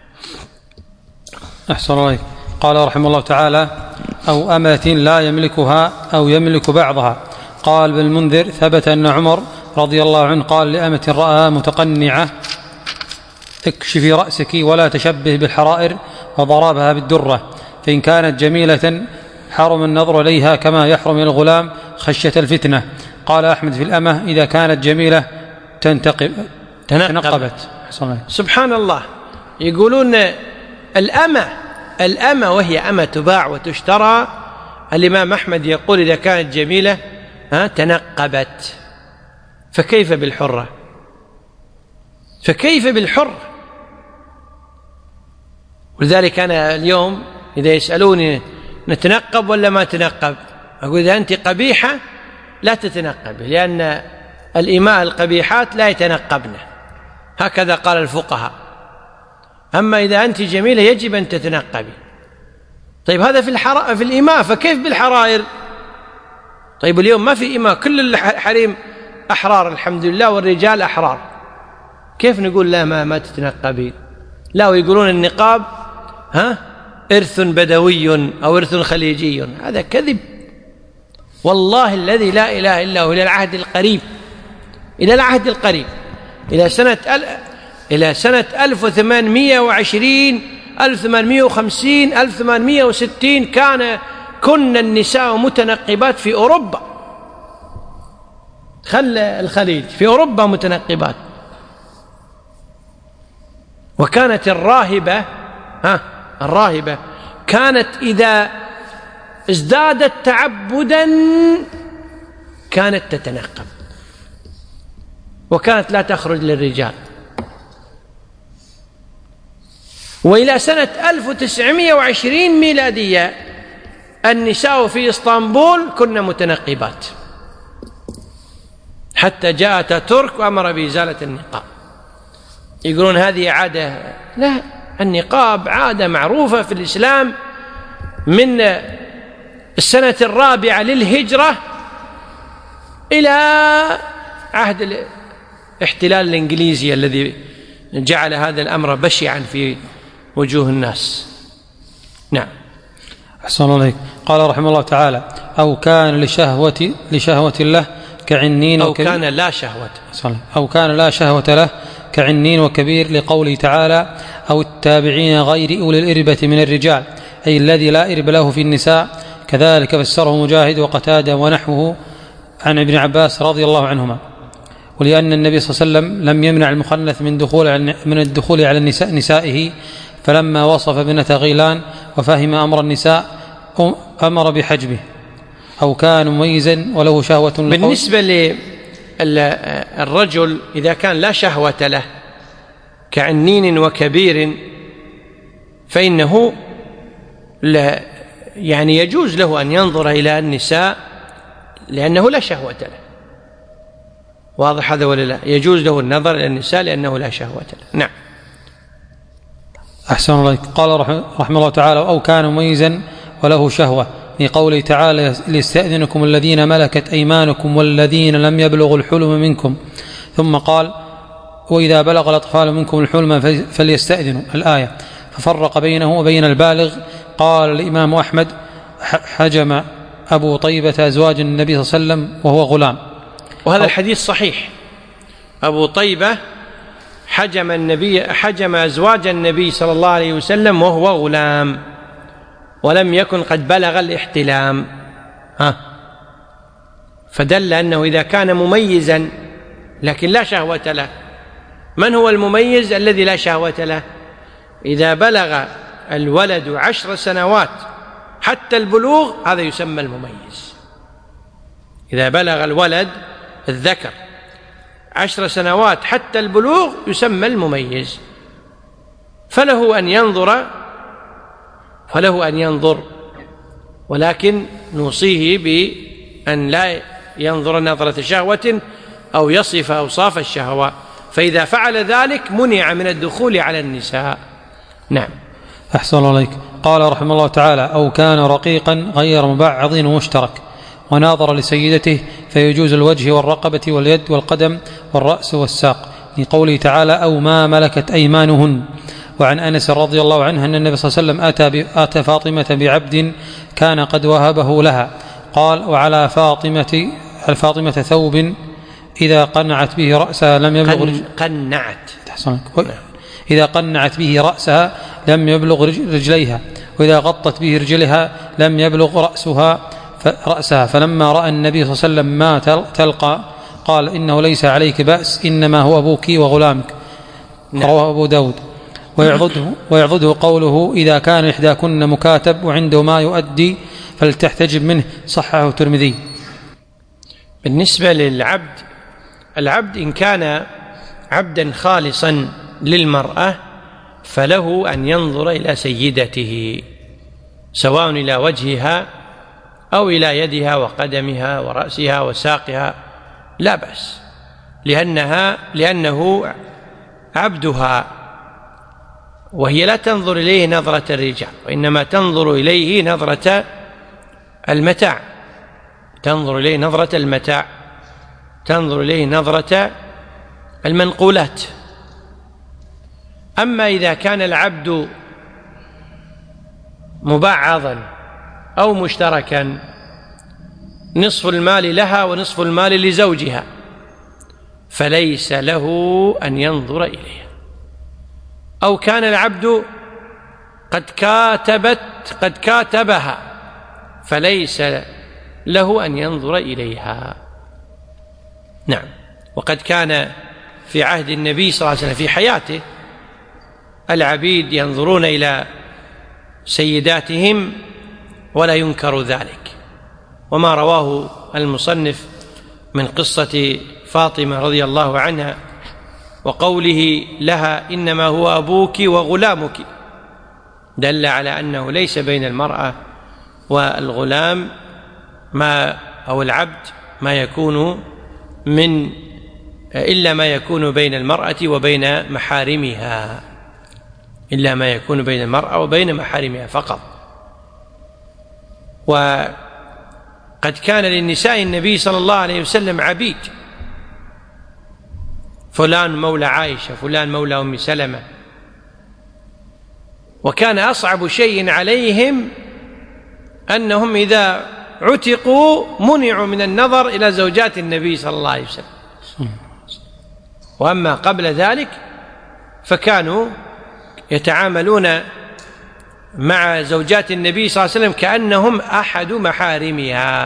أحسن الله. قال رحمه الله تعالى: أو أمة لا يملكها أو يملك بعضها. قال بالمنذر: ثبت أن عمر رضي الله عنه قال لأمة رأى متقنعة: اكشفي رأسك ولا تشبه بالحرائر، وضربها بالدرة، فإن كانت جميلة حرم النظر إليها كما يحرم الغلام خشية الفتنة. قال أحمد في الأمة: إذا كانت جميلة تنتقب تنقبت. سبحان الله. يقولون الأمة الأمة وهي أمة تباع وتشترى، الإمام أحمد يقول إذا كانت جميلة ها تنقبت، فكيف بالحرة؟ فكيف بالحرة؟ ولذلك أنا اليوم إذا يسألوني نتنقب ولا ما تنقب، أقول إذا أنت قبيحة لا تتنقب، لأن الإماء القبيحات لا يتنقبن، هكذا قال الفقهاء. أما إذا أنت جميلة يجب أن تتنقبي. طيب هذا في الحرائر في الإماء، فكيف بالحرائر؟ طيب اليوم ما في إماء، كل الحريم أحرار الحمد لله والرجال أحرار، كيف نقول لا ما, ما تتنقبين؟ لا، ويقولون النقاب ها إرث بدوي أو إرث خليجي، هذا كذب. والله الذي لا إله إلا هو إلى العهد القريب إلى العهد القريب إلى سنة ال... إلى سنة ألف وثمانمائة وعشرين ألف وثمانمائة وخمسين ألف وثمانمائة وستين كان كن النساء متنقبات في أوروبا، خل الخليج، في أوروبا متنقبات. وكانت الراهبة ها الراهبة كانت إذا ازدادت تعبدا كانت تتنقب، وكانت لا تخرج للرجال. وإلى سنة ألف وتسعمائة وعشرين ميلادية النساء في إسطنبول كن متنقبات، حتى جاء أتاتورك وأمر بإزالة النقاب. يقولون هذه عادة، لا، النقاب عادة معروفة في الإسلام من السنة الرابعة للهجرة إلى عهد الاحتلال الإنجليزي الذي جعل هذا الأمر بشعا في وجوه الناس. نعم. أحسن الله عليك. قال رحمه الله تعالى: أو كان لشهوة لشهوة له كعنين أو وكبير، كان لا شهوة أو كان لا شهوة له كعنين وكبير، لقوله تعالى: أو التابعين غير أولي الإربة من الرجال، أي الذي لا إرب له في النساء. كذلك فسره مجاهد وقتادة ونحوه عن ابن عباس رضي الله عنهما. ولأن النبي صلى الله عليه وسلم لم يمنع المخنث من دخول من الدخول على النساء نسائه، فلما وصف ابنة غيلان وفهم أمر النساء أمر بحجبه. أو كان مميزا وله شهوة. بالنسبة للرجل إذا كان لا شهوة له كعنين وكبير فإنه لا يعني يجوز له أن ينظر إلى النساء لأنه لا شهوة له. واضح هذا ولا لا؟ يجوز له النظر إلى النساء لأنه لا شهوة له. نعم. أحسن الله. قال رحمه الله تعالى: أو كان مميزا وله شهوة، لقوله تعالى: ليستأذنكم الذين ملكت أيمانكم والذين لم يبلغوا الحلم منكم. ثم قال: وإذا بلغ الأطفال منكم الحلم فليستأذنوا، الآية. ففرق بينه وبين البالغ. قال الإمام أحمد: حجم أبو طيبة أزواج النبي صلى الله عليه وسلم وهو غلام. وهذا الحديث صحيح. أبو طيبة حجم النبي حجم أزواج النبي صلى الله عليه وسلم وهو غلام ولم يكن قد بلغ الاحتلام. ها فدل أنه إذا كان مميزا لكن لا شهوة له. من هو المميز الذي لا شهوة له؟ إذا بلغ الولد عشر سنوات حتى البلوغ هذا يسمى المميز. إذا بلغ الولد الذكر عشر سنوات حتى البلوغ يسمى المميز، فله أن ينظر فله أن ينظر ولكن نوصيه بأن لا ينظر نظرة شهوة أو يصف أوصاف الشهوة، فإذا فعل ذلك منع من الدخول على النساء. نعم. أحسن الله عليك. قال رحمه الله تعالى: أو كان رقيقا غير مبعض ومشترك وناظر لسيدته فيجوز الوجه والرقبة واليد والقدم والرأس والساق، لقوله تعالى: أو ما ملكت أيمانهن. وعن أنس رضي الله عنه أن النبي صلى الله عليه وسلم أتى, آتى فاطمة بعبد كان قد وهبه لها. قال: وعلى فاطمة الفاطمة ثوب إذا قنعت به رأسها لم يبلغ رجل... قنعت إذا قنعت به رأسها لم يبلغ رجليها، وإذا غطت به رجلها لم يبلغ رأسها رأسها. فلما رأى النبي صلى الله عليه وسلم ما تلقى قال: إنه ليس عليك بأس، إنما هو أبوك وغلامك. رواه أبو داود. ويعضده, ويعضده قوله: إذا كان إحداكن مكاتب وعنده ما يؤدي فلتحتجب منه. صححه الترمذي. بالنسبة للعبد، العبد إن كان عبدا خالصا للمرأة فله أن ينظر إلى سيدته سواء إلى وجهها أو إلى يدها وقدمها ورأسها وساقها، لا بأس، لأنها لأنه عبدها، وهي لا تنظر إليه نظرة الرجال وإنما تنظر إليه نظرة المتاع تنظر إليه نظرة المتاع تنظر إليه نظرة المنقولات. أما إذا كان العبد مبعضا أو مشتركا نصف المال لها ونصف المال لزوجها فليس له أن ينظر إليها. أو كان العبد قد كاتبت قد كاتبها فليس له أن ينظر إليها. نعم. وقد كان في عهد النبي صلى الله عليه وسلم في حياته العبيد ينظرون إلى سيداتهم ولا ينكر ذلك، وما رواه المصنف من قصة فاطمة رضي الله عنها وقوله لها: إنما هو أبوك وغلامك، دل على أنه ليس بين المرأة والغلام ما أو العبد ما يكون من إلا ما يكون بين المرأة وبين محارمها إلا ما يكون بين المرأة وبين محارمها فقط. وقد كان للنساء النبي صلى الله عليه وسلم عبيد فلان مولى عائشة، فلان مولى أم سلمة. وكان أصعب شيء عليهم أنهم إذا عتقوا منعوا من النظر إلى زوجات النبي صلى الله عليه وسلم، وأما قبل ذلك فكانوا يتعاملون مع زوجات النبي صلى الله عليه وسلم كأنهم أحد محارمها.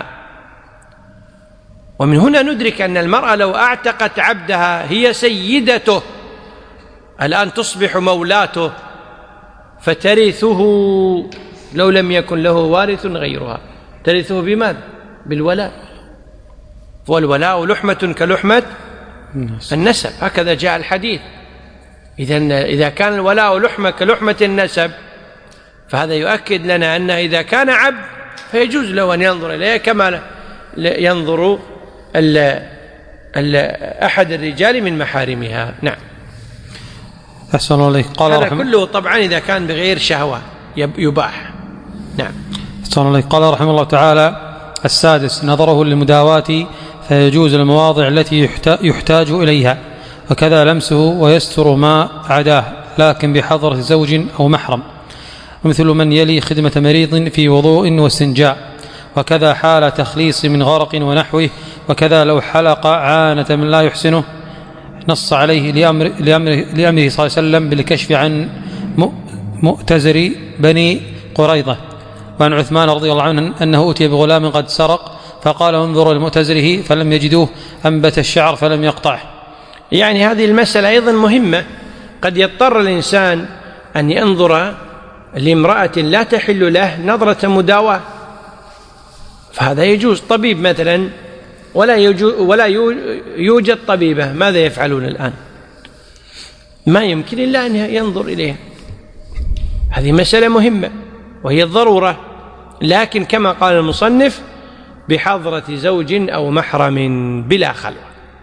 ومن هنا ندرك أن المرأة لو أعتقت عبدها هي سيدته، الآن تصبح مولاته، فترثه لو لم يكن له وارث غيرها، ترثه بماذا؟ بالولاء، والولاء لحمة كلحمة النسب، هكذا جاء الحديث. إذن إذا كان الولاء لحمة كلحمة النسب فهذا يؤكد لنا أن إذا كان عبد فيجوز له أن ينظر إليه كما ينظر ال ال أحد الرجال من محارمها. نعم. أحسن الله عليك. قال هذا كله طبعا إذا كان بغير شهوة يباح. نعم. أحسن الله عليك. قال رحمه الله تعالى: السادس نظره للمداواة، فيجوز المواضع التي يحتاج إليها، وكذا لمسه ويستر ما عداه، لكن بحضرة زوج أو محرم، مثل من يلي خدمة مريض في وضوء واستنجاء، وكذا حال تخليص من غرق ونحوه، وكذا لو حلق عانة من لا يحسنه، نص عليه لأمر لأمره, لأمره صلى الله عليه وسلم بالكشف عن مؤتزر بني قريظة. وعن عثمان رضي الله عنه أنه أتي بغلام قد سرق، فقال: انظروا لمؤتزره، فلم يجدوه، أنبت الشعر فلم يقطعه. يعني هذه المسألة أيضا مهمة، قد يضطر الإنسان أن ينظر لامرأة لا تحل له نظرة مداواة، فهذا يجوز. طبيب مثلا ولا ولا يوجد طبيبة، ماذا يفعلون الآن؟ ما يمكن إلا أن ينظر إليها. هذه مسألة مهمة وهي الضرورة، لكن كما قال المصنف: بحضرة زوج أو محرم بلا خلوة.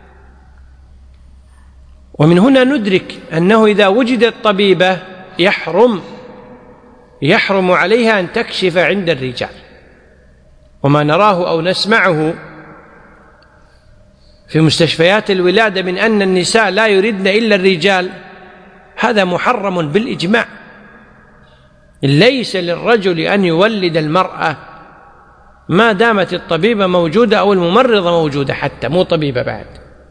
ومن هنا ندرك أنه إذا وجدت طبيبة يحرم يحرم عليها أن تكشف عند الرجال. وما نراه أو نسمعه في مستشفيات الولادة من أن النساء لا يردن إلا الرجال، هذا محرم بالإجماع. ليس للرجل أن يولد المرأة ما دامت الطبيبة موجودة أو الممرضة موجودة، حتى مو طبيبة بعد.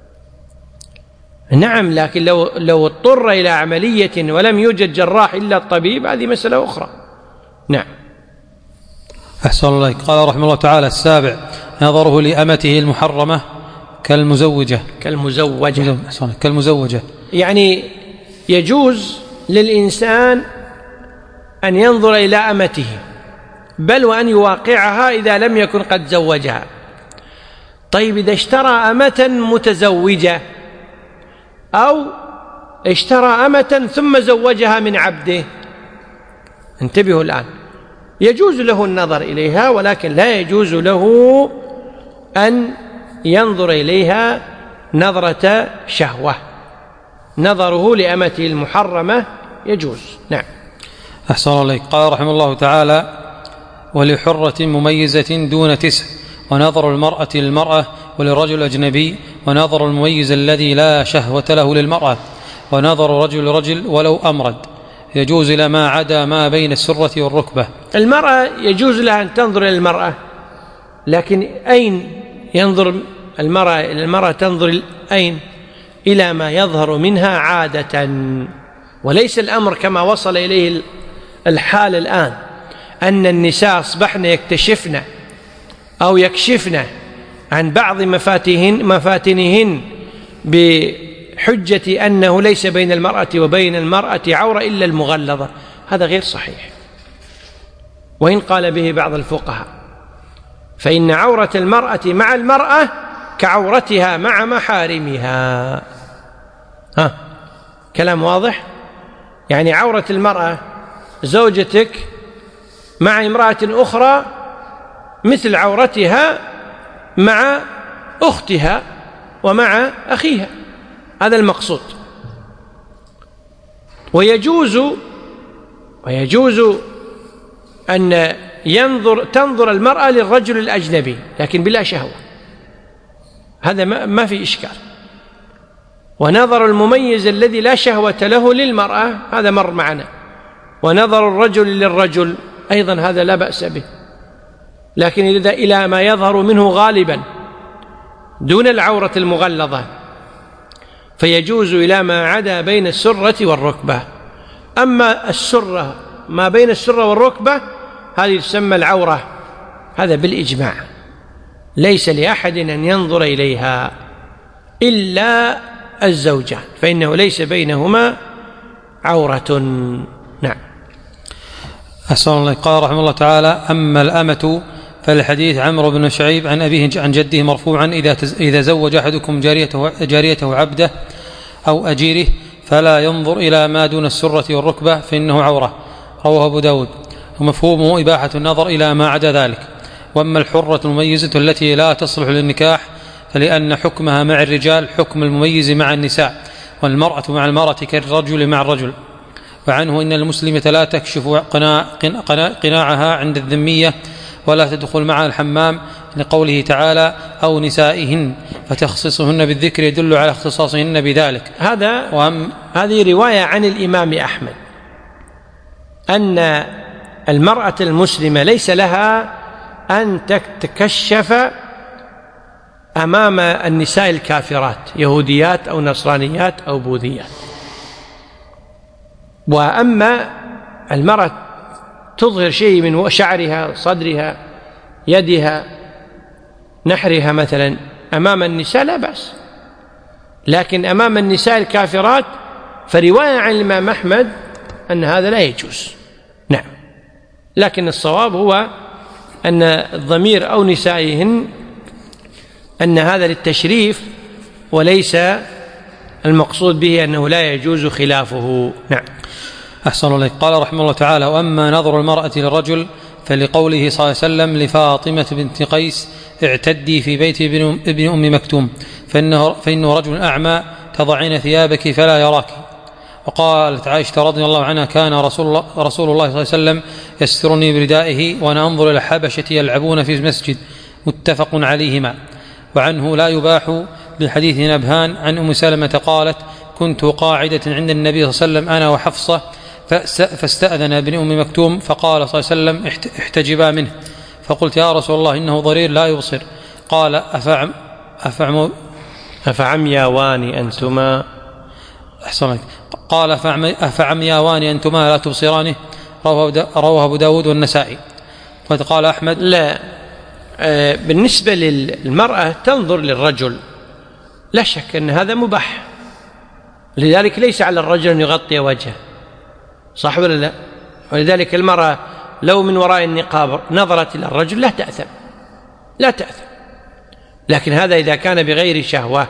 نعم، لكن لو لو اضطر إلى عملية ولم يوجد جراح إلا الطبيب، هذه مسألة أخرى. نعم. أحسن الله عليك. قال رحمه الله تعالى: السابع نظره لأمته المحرمة كالمزوجة كالمزوجة كالمزوجة يعني يجوز للإنسان أن ينظر إلى أمته، بل وأن يواقعها إذا لم يكن قد زوجها. طيب، إذا اشترى أمة متزوجة أو اشترى أمة ثم زوجها من عبده، انتبهوا الآن، يجوز له النظر إليها، ولكن لا يجوز له أن ينظر إليها نظرة شهوة. نظره لأمته المحرمة يجوز. نعم. أحسن الله عليك. قال رحمه الله تعالى: ولحرة مميزة دون تسع، ونظر المرأة للمرأة، وللرجل أجنبي، ونظر المميز الذي لا شهوة له للمرأة، ونظر رجل رجل ولو أمرد، يجوز لما عدا ما بين السرة والركبة. المرأة يجوز لها أن تنظر إلى المرأة، لكن أين ينظر المرأة إلى المرأة؟ تنظر أين؟ إلى ما يظهر منها عادة، وليس الأمر كما وصل إليه الحال الآن، أن النساء أصبحن يكتشفن أو يكشفن عن بعض مفاتنهن, مفاتنهن بحجة أنه ليس بين المرأة وبين المرأة عورة إلا المغلظة. هذا غير صحيح، وإن قال به بعض الفقهاء، فإن عورة المرأة مع المرأة كعورتها مع محارمها. ها، كلام واضح؟ يعني عورة المرأة زوجتك مع امرأة أخرى مثل عورتها مع أختها ومع أخيها، هذا المقصود. ويجوز ويجوز أن ينظر تنظر المرأة للرجل الأجنبي، لكن بلا شهوة، هذا ما في إشكال. ونظر المميز الذي لا شهوة له للمرأة هذا مر معنا، ونظر الرجل للرجل أيضا هذا لا بأس به، لكن إذا إلى ما يظهر منه غالبا دون العورة المغلظة فيجوز إلى ما عدا بين السرة والركبة. أما السرة ما بين السرة والركبة هذه تسمى العورة، هذا بالإجماع ليس لأحد أن ينظر إليها إلا الزوجان، فإنه ليس بينهما عورة. نعم. أحسن الله. قال رحمه الله تعالى: أما الأمة فالحديث عمرو بن شعيب عن أبيه عن جده مرفوعا: إذا إذا زوج أحدكم جاريته, جاريته عبده أو أجيره فلا ينظر إلى ما دون السرة والركبة فإنه عورة. رواه أبو داود. ومفهومه إباحة النظر إلى ما عدا ذلك. وأما الحرة المميزة التي لا تصلح للنكاح فلأن حكمها مع الرجال حكم المميز مع النساء، والمرأة مع المرأة كالرجل مع الرجل. وعنه إن المسلمة لا تكشف قناعها عند الذمية ولا تدخل معها الحمام لقوله تعالى: أو نسائهن، فتخصيصهن بالذكر يدل على اختصاصهن بذلك. هذا وهم هذه رواية عن الإمام أحمد أن المرأة المسلمة ليس لها أن تتكشف أمام النساء الكافرات يهوديات أو نصرانيات أو بوذيات. وأما المرأة تظهر شيء من شعرها، صدرها، يدها، نحرها مثلا أمام النساء لا بأس، لكن أمام النساء الكافرات فرواية عن الإمام أحمد أن هذا لا يجوز. نعم. لكن الصواب هو أن الضمير أو نسائهن أن هذا للتشريف وليس المقصود به أنه لا يجوز خلافه. نعم. أحسن الله. قال رحمه الله تعالى: وأما نظر المرأة للرجل فلقوله صلى الله عليه وسلم لفاطمة بنت قيس: اعتدي في بيت ابن أم مكتوم فإنه, فإنه رجل أعمى تضعين ثيابك فلا يراك. وقالت عائشة رضي الله عنها: كان رسول الله, رسول الله صلى الله عليه وسلم يسترني بردائه وأنا أنظر إلى الحبشة يلعبون في المسجد. متفق عليهما. وعنه: لا يباح لحديث نبهان عن أم سلمة قالت: كنت قاعدة عند النبي صلى الله عليه وسلم أنا وحفصة فاستأذن ابن أم مكتوم فقال صلى الله عليه وسلم: احتجبا منه. فقلت: يا رسول الله إنه ضرير لا يبصر. قال: أفعم أفعم أفعمياوان أنتما أحسنك قال: أفعمياوان أنتما لا تبصرانه. رواه أبو داود والنسائي. وقد قال أحمد: لا، بالنسبة للمرأة تنظر للرجل لا شك أن هذا مباح، لذلك ليس على الرجل أن يغطي وجهه، صح ولا لا؟ ولذلك المرأة لو من وراء النقاب نظرت إلى الرجل لا تأثم لا تأثم، لكن هذا إذا كان بغير شهوة.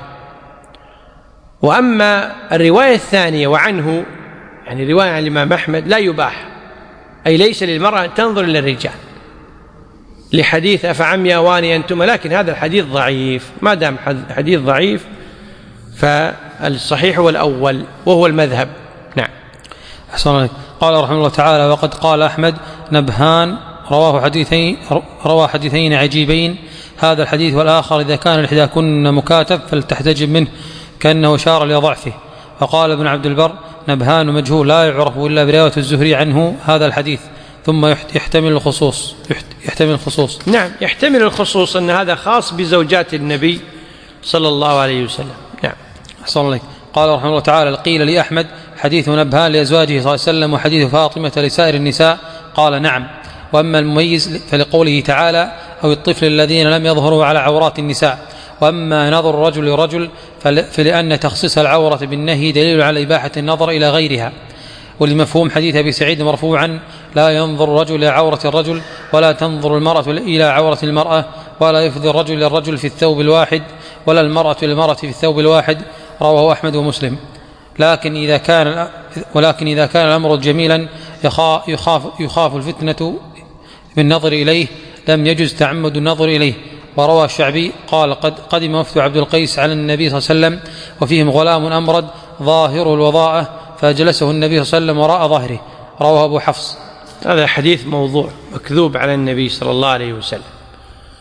وأما الرواية الثانية وعنه، يعني رواية عن الإمام أحمد، لا يباح، أي ليس للمرأة أن تنظر إلى الرجال لحديث أفعمياوان أنتما، لكن هذا الحديث ضعيف. ما دام حديث ضعيف فالصحيح هو الأول وهو المذهب. نعم. أحسن الله. قال رحمه الله تعالى: وقد قال أحمد: نبهان رواه حديثين رواه حديثين عجيبين، هذا الحديث والآخر إذا كان إحداكن مكاتب فلتحتجب منه كأنه شار لضعفه. وقال ابن عبد البر: نبهان مجهول لا يعرف إلا برواية الزهري عنه هذا الحديث، ثم يحتمل الخصوص يحتمل الخصوص نعم، يحتمل الخصوص أن هذا خاص بزوجات النبي صلى الله عليه وسلم. نعم. أحسن الله. قال رحمه الله تعالى: قيل لي أحمد: حديث نبهان لأزواجه صلى الله عليه وسلم وحديث فاطمة لسائر النساء؟ قال: نعم. وأما المميز فلقوله تعالى: أو الطفل الذين لم يظهروا على عورات النساء. وأما نظر الرجل لرجل فلأن تخصيص العورة بالنهي دليل على إباحة النظر إلى غيرها. ولمفهوم حديث أبي سعيد مرفوعا: لا ينظر الرجل إلى عورة الرجل ولا تنظر المرأة إلى عورة المرأة ولا يفضي الرجل للرجل في الثوب الواحد ولا المرأة للمرأة في الثوب الواحد. رواه أحمد ومسلم. لكن إذا كان ولكن إذا كان الأمر جميلا يخاف, يخاف الفتنة بالنظر إليه لم يجز تعمد النظر إليه. وروى الشعبي قال: قد قدم وفد عبد القيس على النبي صلى الله عليه وسلم وفيهم غلام أمرد ظاهر الوضاءة فجلسه النبي صلى الله عليه وسلم وراء ظهره. رواه أبو حفص. هذا حديث موضوع مكذوب على النبي صلى الله عليه وسلم.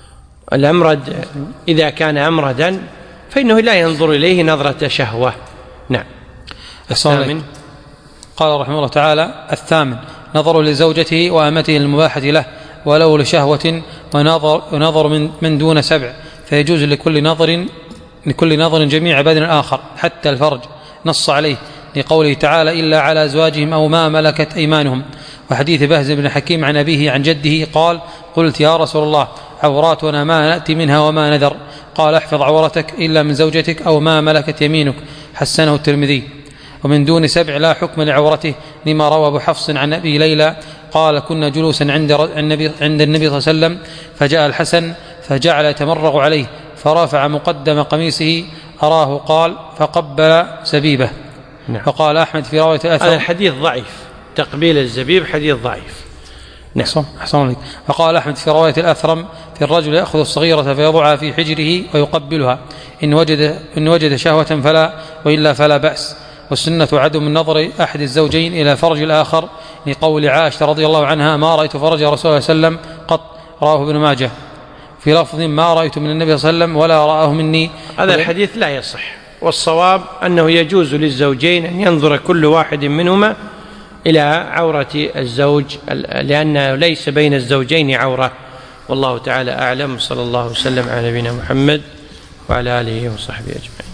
الأمرد إذا كان أمردا فإنه لا ينظر إليه نظرة شهوة، نعم. الثامن قال رحمه الله تعالى: الثامن نظر لزوجته وأمته المباحة له ولو لشهوة، ونظر, ونظر من, من دون سبع، فيجوز لكل نظر لكل نظر جميع بدن آخر حتى الفرج، نص عليه لقوله تعالى: إلا على أزواجهم أو ما ملكت أيمانهم. وحديث بهز بن حكيم عن أبيه عن جده قال: قلت يا رسول الله عوراتنا ما نأتي منها وما نذر، قال: احفظ عورتك إلا من زوجتك أو ما ملكت يمينك، حسنه الترمذي. ومن دون سبع لا حكم لعورته، لما روى أبو حفص عن أبي ليلى قال: كنا جلوسا عند النبي, عند النبي صلى الله عليه وسلم، فجاء الحسن فجعل يتمرغ عليه، فرافع مقدم قميصه أراه، قال: فقبل زبيبه. نعم. فقال أحمد في رواية الأثر: هذا الحديث ضعيف، تقبيل الزبيب حديث ضعيف. نعم. أحسن عليك. فقال أحمد في رواية الأثرم: في الرجل يأخذ الصغيرة فيضعها في حجره ويقبلها، إن وجد, إن وجد شهوة فلا، وإلا فلا بأس. والسنة عدم النظر أحد الزوجين إلى فرج الآخر، لقول عائشة رضي الله عنها: ما رأيت فرج رسول الله صلى الله عليه وسلم قط، رواه ابن ماجه. في لفظ: ما رأيت من النبي صلى الله عليه وسلم ولا رآه مني. هذا الحديث لا يصح، والصواب أنه يجوز للزوجين أن ينظر كل واحد منهما إلى عورة الزوج، لأنه ليس بين الزوجين عورة. والله تعالى أعلم، صلى الله وسلم على نبينا محمد وعلى آله وصحبه أجمعين.